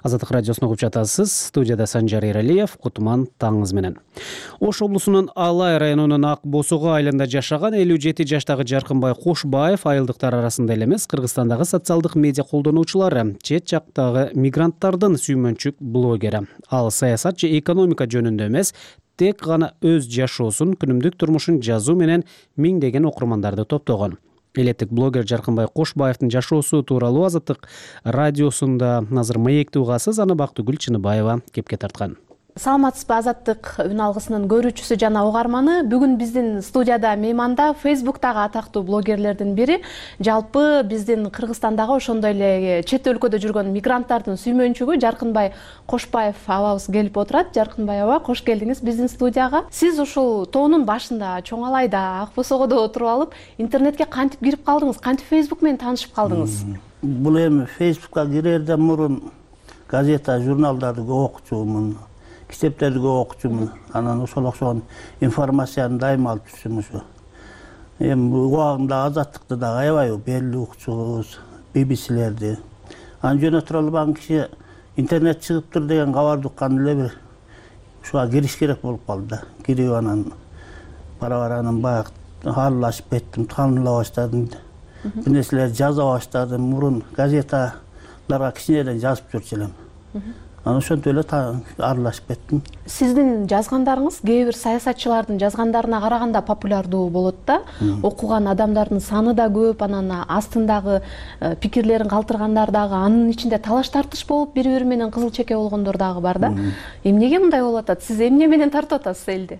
[SPEAKER 1] Азаттык радиосун угуп жатасыз. Студияда Санжар Эралиев. Кутман таңыңыз менен. Ош облусунун Алай районунун Ак Босого айылында жашаган 57 жаштагы Жаркынбай Кошбаев айылдыктар арасында эле эмес, Кыргызстандагы социалдык медиа колдонуучулары, чет жактагы мигранттардын сүймөнчүк блогери. Ал саясат же экономика жөнүндө эмес, тек гана өз жашоосун, күнүмдүк турмушун жазуу менен миңдеген окурмандарды топтогон. Элеттик блогер Жаркынбай Кошбаевдин жашоосу тууралуу Азаттык радиосунда азыр маектүү угасыз. Аны Бактыгүл Чыныбаева кепке тарткан.
[SPEAKER 9] Саламатсызбы, Азаттык үн алгысынын көрүүчүсү жана угарманы. Бүгүн биздин студияда мейманда Фейсбуктагы атактуу блогерлердин бири, жалпы биздин Кыргызстандагы ошондой эле чет өлкөдө жүргөн мигранттардын сүймөнчүгү Жаркынбай Кошбаев абабыз келип отурат. Жаркынбай аба, кош келдиңиз биздин студияга. Сиз ушул тоонун башында, Чоң Алайда, Ак Босогодо отуруп алып, интернетке кантип кирип калдыңыз? Кантип Фейсбук менен таанышып калдыңыз?
[SPEAKER 10] Бул эми Фейсбукка кирерден мурун газета, журналдарды көп окучумун. Китептерди көп окучумун. Анан ошол окшогон информацияны дайыма алып жүрчүмүн ушу. Эми убагында Азаттыкты да аябай белгилүү окучубуз, BBC-лерди. Анан жөн отуруп алган киши интернет чыгыптыр деген кабарды уккан эле бир ушуга кириш керек болуп калды да. Кирип анан бара-бара анан баягы аралашып кеттим, тааныла баштадым. Бир нерселерди жаза баштадым. Мурун газеталарга кичинеден жазып жүрчү элем. Анан ошентип эле аралашып кеттим.
[SPEAKER 9] Сиздин жазгандарыңыз кээ бир саясатчылардын жазгандарына караганда популярдуу болот да. Окуган адамдардын саны да көп, анан астындагы пикирлерин калтыргандар дагы, анын ичинде талаш тартыш болуп, бири-бири менен кызыл чеке болгондор дагы бар да. Эмнеге мындай болуп атат? Сиз эмне менен тартып атасыз элди?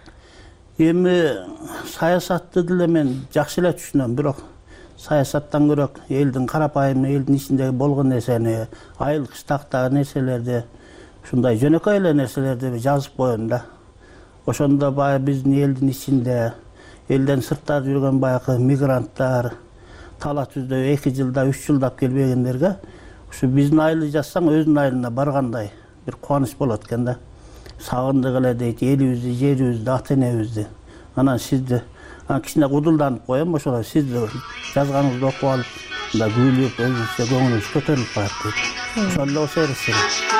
[SPEAKER 10] Эми саясатты деле мен жакшы эле түшүнөм, бирок саясаттан көрөк элдин карапайым, элдин ичинде болгон нерсени, айыл кыштактагы нерселерди, ушундай жөнөкөй эле нерселерди жазып коем да. Ошондо баягы биздин элдин ичинде, элден сыртта жүргөн баягы мигранттар, тала түздө 2 жылда, 3 жылдап келбегендерге ушу биздин айылды жазсаң өзүнүн айылына баргандай бир кубаныч болот экен да. Сагындык эле дейт, элибизди, жерибизди, ата-энебизди. Анан сизди кичине кудулданып коем, ошол сизди жазганыңызды окуп алып, мындай күлүп, өзүбүзчө көңүлүбүз көтөрүлүп барат дейт. Ошол эле окшойт эсеге.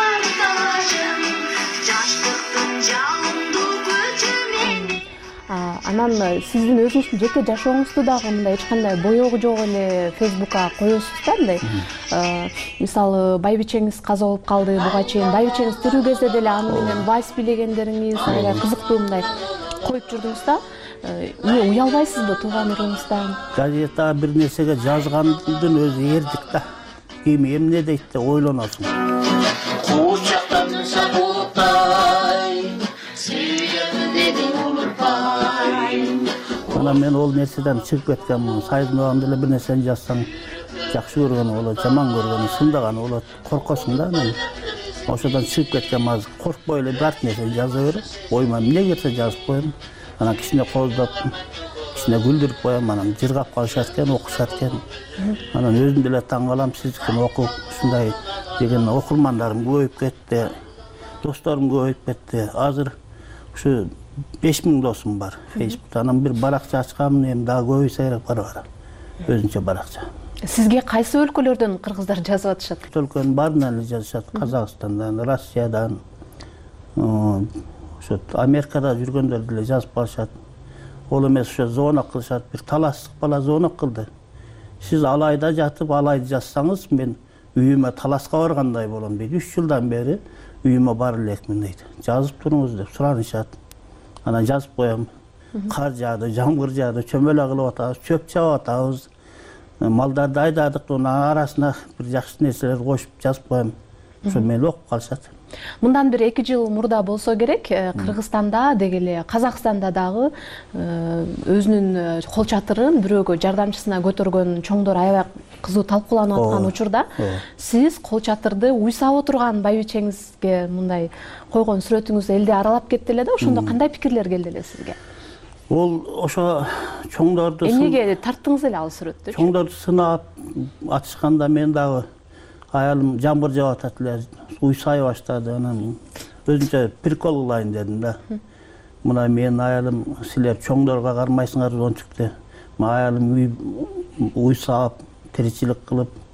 [SPEAKER 9] Анан сиздин өзүңүздүн жеке жашооңузду дагы мындай эч кандай боёгу жок эле Фейсбукка коесуз да, мындай. Мисалы, байбичеңиз каза болуп калды, буга чейин байбичеңиз тирүү кезде деле аны менен вальс бийлегендериңиз аябай кызыктуу мындай коюп жүрдүңүз да. Эмне уялбайсызбы тууган уруңуздан?
[SPEAKER 10] Газета бир нерсеге жазгандын өзү эрдик да. Ким эмне дейт деп ойлоносуң. Кучактан сабутай, сүйгөндү улурпай. Анан мен ол нерседен чыгып кеткенмин. Сайдын убагында эле бир нерсени жазсаң, жакшы көргөнү болот, жаман көргөнү, сындаганы болот, коркосуң да анан. Ошодон чыгып кеткенмин, азыр коркпой эле бар нерсени жаза берип, ойма эмне келсе жазып коем. Анан кичине кооздоп, кичине күлдүрүп коем, анан жыргап калышат экен, окушат экен. Анан өзүм деле таң калам, сиздикин окуп, ушундай деген окурмандарым көбөйүп кетти, досторум көбөйүп кетти. Азыр ушу 5000 досум бар Фейсбукта. Анан бир баракча ачканмын, эми дагы көбөйсө керек бара-бара. Өзүнчө баракча.
[SPEAKER 9] Сизге кайсы өлкөлөрдөн кыргыздар жазып атышат?
[SPEAKER 10] Өлкөнүн баарынан эле жазышат. Казакстандан, Россиядан, ошо Америкада жүргөндөр деле жазып калышат. Ол эмес ошо звонок кылышат. Бир таластык бала звонок кылды. Сиз Алайда жатып, Алайды жазсаңыз, мен үйүмө таласка баргандай болом дейт. 3 жылдан бери үйүмө бара элекмин дейт. Жазып туруңуз деп суранышат. Анан жазып коем. Кар жаады, жамгыр жаады, чөмөлө кылып атабыз, чөп чаап атабыз. Малдарды айдадык, анын арасына бир жакшы нерселер кошуп жазып коем. Ошо мени окуп калышат.
[SPEAKER 9] Мындан бир 2 жыл мурда болсо керек, Кыргызстанда деги эле Казакстанда дагы өзүнүн кол чатырын бирөөгө жардамчысына көтөргөн чоңдор аябай кызуу талкууланып аткан учурда сиз кол чатырды уйсап отурган байбичеңизге мындай койгон сүрөтүңүз элди аралап кетти эле да. Ошондо кандай пикирлер келди эле сизге?
[SPEAKER 10] Ол ошо чоңдорду
[SPEAKER 9] эмнеге тарттыңыз эле ал сүрөттү?
[SPEAKER 10] Чоңдорду сынап атышканда мен дагы аялым жамбыр жаап атат эле, уйсай баштады. Анан өзүнчө прикол кылайын дедим да. Мына менин аялым, силер чоңдорго кармайсыңар ончукты. Аялым уйсап, тиричилик кылып,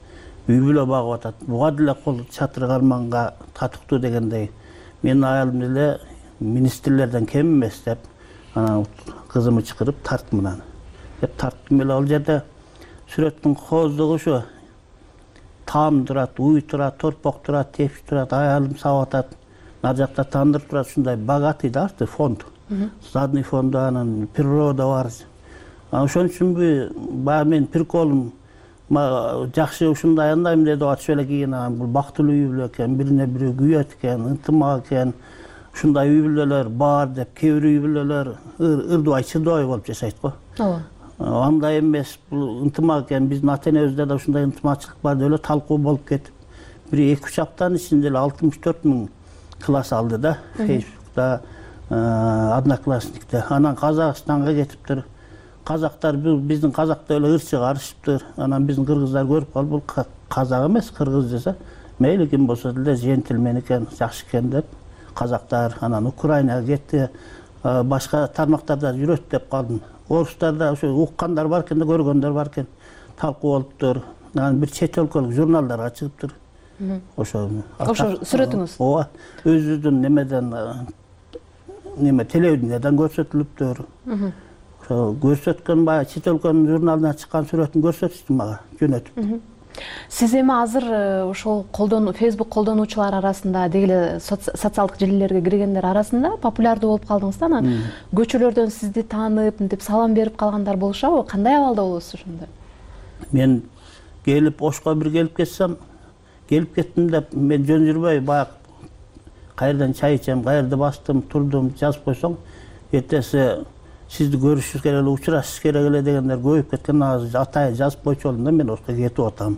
[SPEAKER 10] үй бүлө багып атат. Буга деле кол чатыр карманга татыктуу дегендей. Менин аялым деле министрлерден кем эмес деп, анан кызымы чакырып тарт мынан деп тарттым эле. Ал жерде сүрөттүн кооздугу ушу. Таам турат, уй турат, торпок турат, тепиш турат, аялым сабап атат. Нар жакта тандыр турат, ушундай богатый да арты фонд. Задний фонду анан природа бар. Ошон үчүнбү баягы мен приколум жакшы ушундай андайм деди атып эле кийин бул бактылуу үй бүлө экен, бирине бири күйөт экен, ынтымак экен. Ушундай үй бүлөлөр бар деп, кээ бир үй бүлөлөр ырдыбай чыдабай болуп жашайт го.
[SPEAKER 9] Ооба.
[SPEAKER 10] Андай эмес, бул ынтымак экен. Биздин ата-энебизде да ушундай ынтымакчылык бар деп эле талкуу болуп кетип, бир 2-3 аптанын ичинде эле 64 000 класс алды да, Facebook'ta, Одноклассникте. Анан Казакстанга кетиптир. Казактар биздин казакта эле ырчы карышыптыр. Анан биздин кыргыздар көрүп калып, бул казак эмес, кыргыз десе, мейли ким болсо деле жентилмен экен, жакшы экен деп казактар. Анан Украинага кетти, башка тармактарда жүрөт деп калдым. Орустарда ошо уккандар бар экен да, көргөндөр бар экен, талкуу болуптур. Анан бир чет өлкөлүк журналдарга чыгыптыр. Ошо
[SPEAKER 9] сүрөтүңүз?
[SPEAKER 10] Ооба, өзүбүздүн немеден телевиденияден көрсөтүлүптүр. Ошо көрсөткөн баягы чет өлкөнүн журналына чыккан сүрөтүн көрсөтүштү мага, жөнөтүп.
[SPEAKER 9] Сиз эми азыр ошол Facebook колдонуучулар арасында, дегеле социалдык желилерге киргендер арасында популярдуу болуп калдыңыз да. Анан көчөлөрдөн сизди таанып, мынтип салам берип калгандар болушабы? Кандай абалда болосуз ошондо?
[SPEAKER 10] Мен келип Ошко бир келип кеттим деп, мен жөн жүрбөй баягы кайерден чай ичем, кайерде бастым, турдум, жазып койсоң, эртеси сизди көрүшүш керек эле, учурашыш керек эле дегендер көбөйүп кеткен. Атайын жазып койчу болдум да, мен Ошко кетип атам.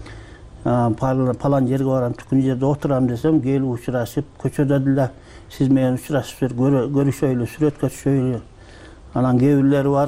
[SPEAKER 10] Палан жерге барам, түкүн жерде отурам десем, келип учурашып, көчөдө деле сиз менен учурашып көрүшөйлү, сүрөткө түшөйлү. Анан кээ бирлери бар,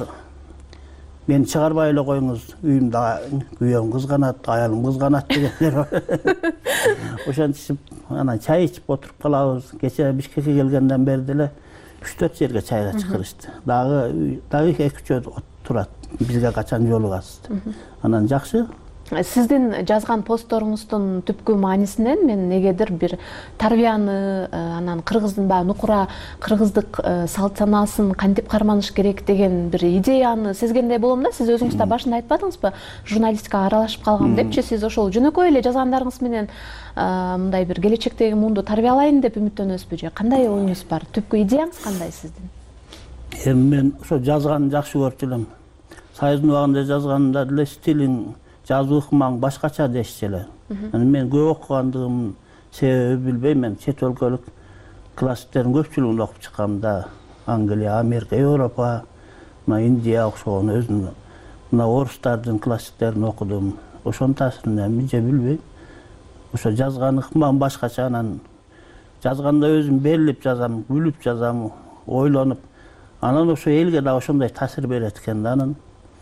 [SPEAKER 10] мени чыгарбай эле коюңуз, үйүмдө күйөөм кызганат, аялым кызганат дегендер бар. Ошентип анан чай ичип отуруп калабыз. Кечээ Бишкекке келгенден бери деле 3-4 жерге чайга чакырышты. Дагы 2-3 турат, бизге качан жолугасыз. Анан жакшы.
[SPEAKER 9] Сиздин жазган постторуңуздун түпкү маанисинен мен негедир бир тарбияны, анан кыргыздын баягы нукура кыргыздык салт санаасын кантип карманыш керек деген бир идеяны сезгендей болом да. Сиз өзүңүз да башында айтпадыңызбы, журналистикага аралашып калгам депчи? Сиз ошол жөнөкөй эле жазгандарыңыз менен мындай бир келечектеги муунду тарбиялайын деп үмүттөнөсүзбү же кандай оюңуз бар? Түпкү идеяңыз кандай сиздин?
[SPEAKER 10] Эми мен ошо жазганды жакшы көрчү элем. Союздун убагында жазганда деле стилиң, жазуу ыкмаң башкача дешчи эле. Мен көп окугандыгым себеби билбейм, мен чет өлкөлүк классиктердин көпчүлүгүн окуп чыккам да. Англия, Америка, Европа, Индия окшогон өзүм мына орустардын классиктерин окудум. Ошонун таасиринен же билбейм. Ошо жазган ыкмам башкача, анан жазганда өзүм берилип жазам, күлүп жазам, ойлонуп. Анан ошо элге да ошондой таасир берет экен да. Анан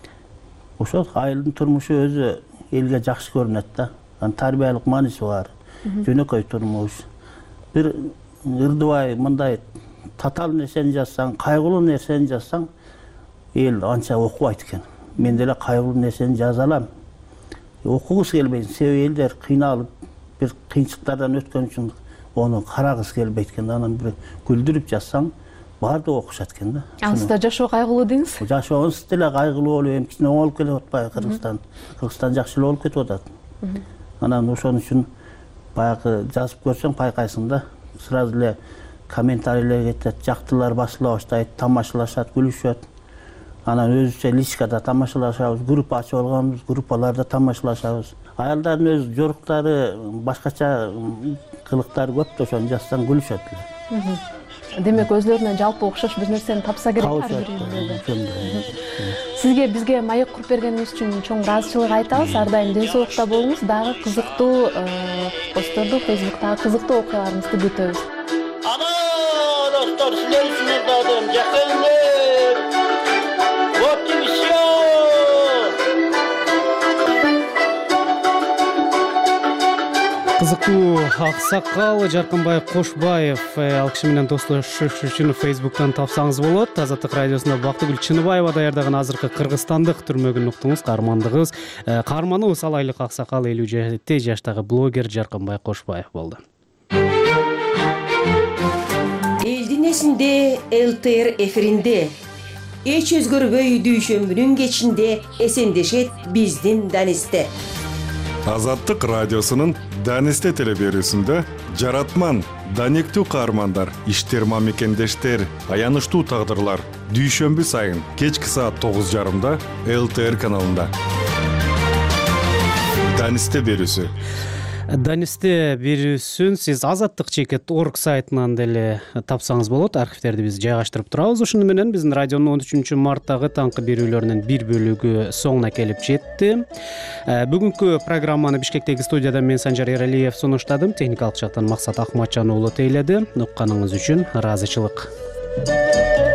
[SPEAKER 10] ошо айылдын турмушу өзү элге жакшы көрүнөт да. Анан тарбиялык мааниси бар. Жөнөкөй турмуш. Бир ырдыбай мындай татаал нерсени жазсаң, кайгылуу нерсени жазсаң, эл анча окубайт экен. Мен деле кайгылуу нерсени жаза алам. Окугус келбейт, себеби элдер кыйналып, бир кыйынчылыктардан өткөн үчүн ону карагысы келбейт экен. Анан бир күлдүрүп жазсаң, баардыгы окушат экен да.
[SPEAKER 9] Сизде жашоо кайгылуу дейсиз?
[SPEAKER 10] Жашообуз деле кайгылуу болуп, эми кичине оңолуп келип атпайбы Кыргызстан? Кыргызстан жакшы эле болуп кетип атат. Анан ошон үчүн баягы жазып көрсөң байкайсың да, сразу эле комментарийлер кетет, жактылар басыла баштайт, тамашалашат, күлүшөт. Анан өзүчө личкада тамашалашабыз, группа ачып алганбыз, группаларда тамашалашабыз. Аялдардын өз жоруктары, башкача кылыктары көп да, ошону жазсаң күлүшөт эле.
[SPEAKER 9] Демек өзлөрүнө жалпы окшош бир нерсени тапса керек ар бир. Сизге бизге маек куруп бергениңиз үчүн чоң ыраазычылык айтабыз. Ар дайым ден соолукта болуңуз. Дагы кызыктуу постторду, Facebook'тагы кызыктуу окуяларыңызды күтөбүз.
[SPEAKER 10] Ана достор, силер үчүн ырдадым, жакыңдар. Вот и всё.
[SPEAKER 1] кызыктуу аксакал Жаркынбай Кошбаев ал киши менен достошуш үчүн Facebook'тан тапсаңыз болот. Азаттык радиосунда Бактыгүл Чыныбаева даярдаган азыркы кыргызстандык түрмөгүн уктуңуз. Каарманыбыз ал айлык аксакал 57 жаштагы блогер Жаркынбай Кошбаев болду.
[SPEAKER 4] Элдин эсинде ЛТР эфиринде эч өзгөрбөй дүйшөмбүнүн кечинде эсендешет биздин Данисте.
[SPEAKER 11] Азаттык радиосунун Данисте телеберүүсүндө жаратман, даниктүү каармандар, иштер мамекендештер, аянычтуу тагдырлар дүйшөмбү сайын кечки саат 9:30 ЛТР каналында. Данисте берүүсү.
[SPEAKER 1] Данисте берүүсүн сиз azattik.org сайтынан деле тапсаңыз болот. Архивтерди биз жайгаштырып турабыз. Ошону менен биздин радионун 13 марттагы таңкы берүүлөрүнүн бир бөлүгү соңуна келип жетти. Бүгүнкү программаны Бишкектеги студияда мен Санжар Ералиев сунуштадым. Техникалык жактан Максат Акматжан уулу тейледи. Укканыңыз үчүн ыраазычылык.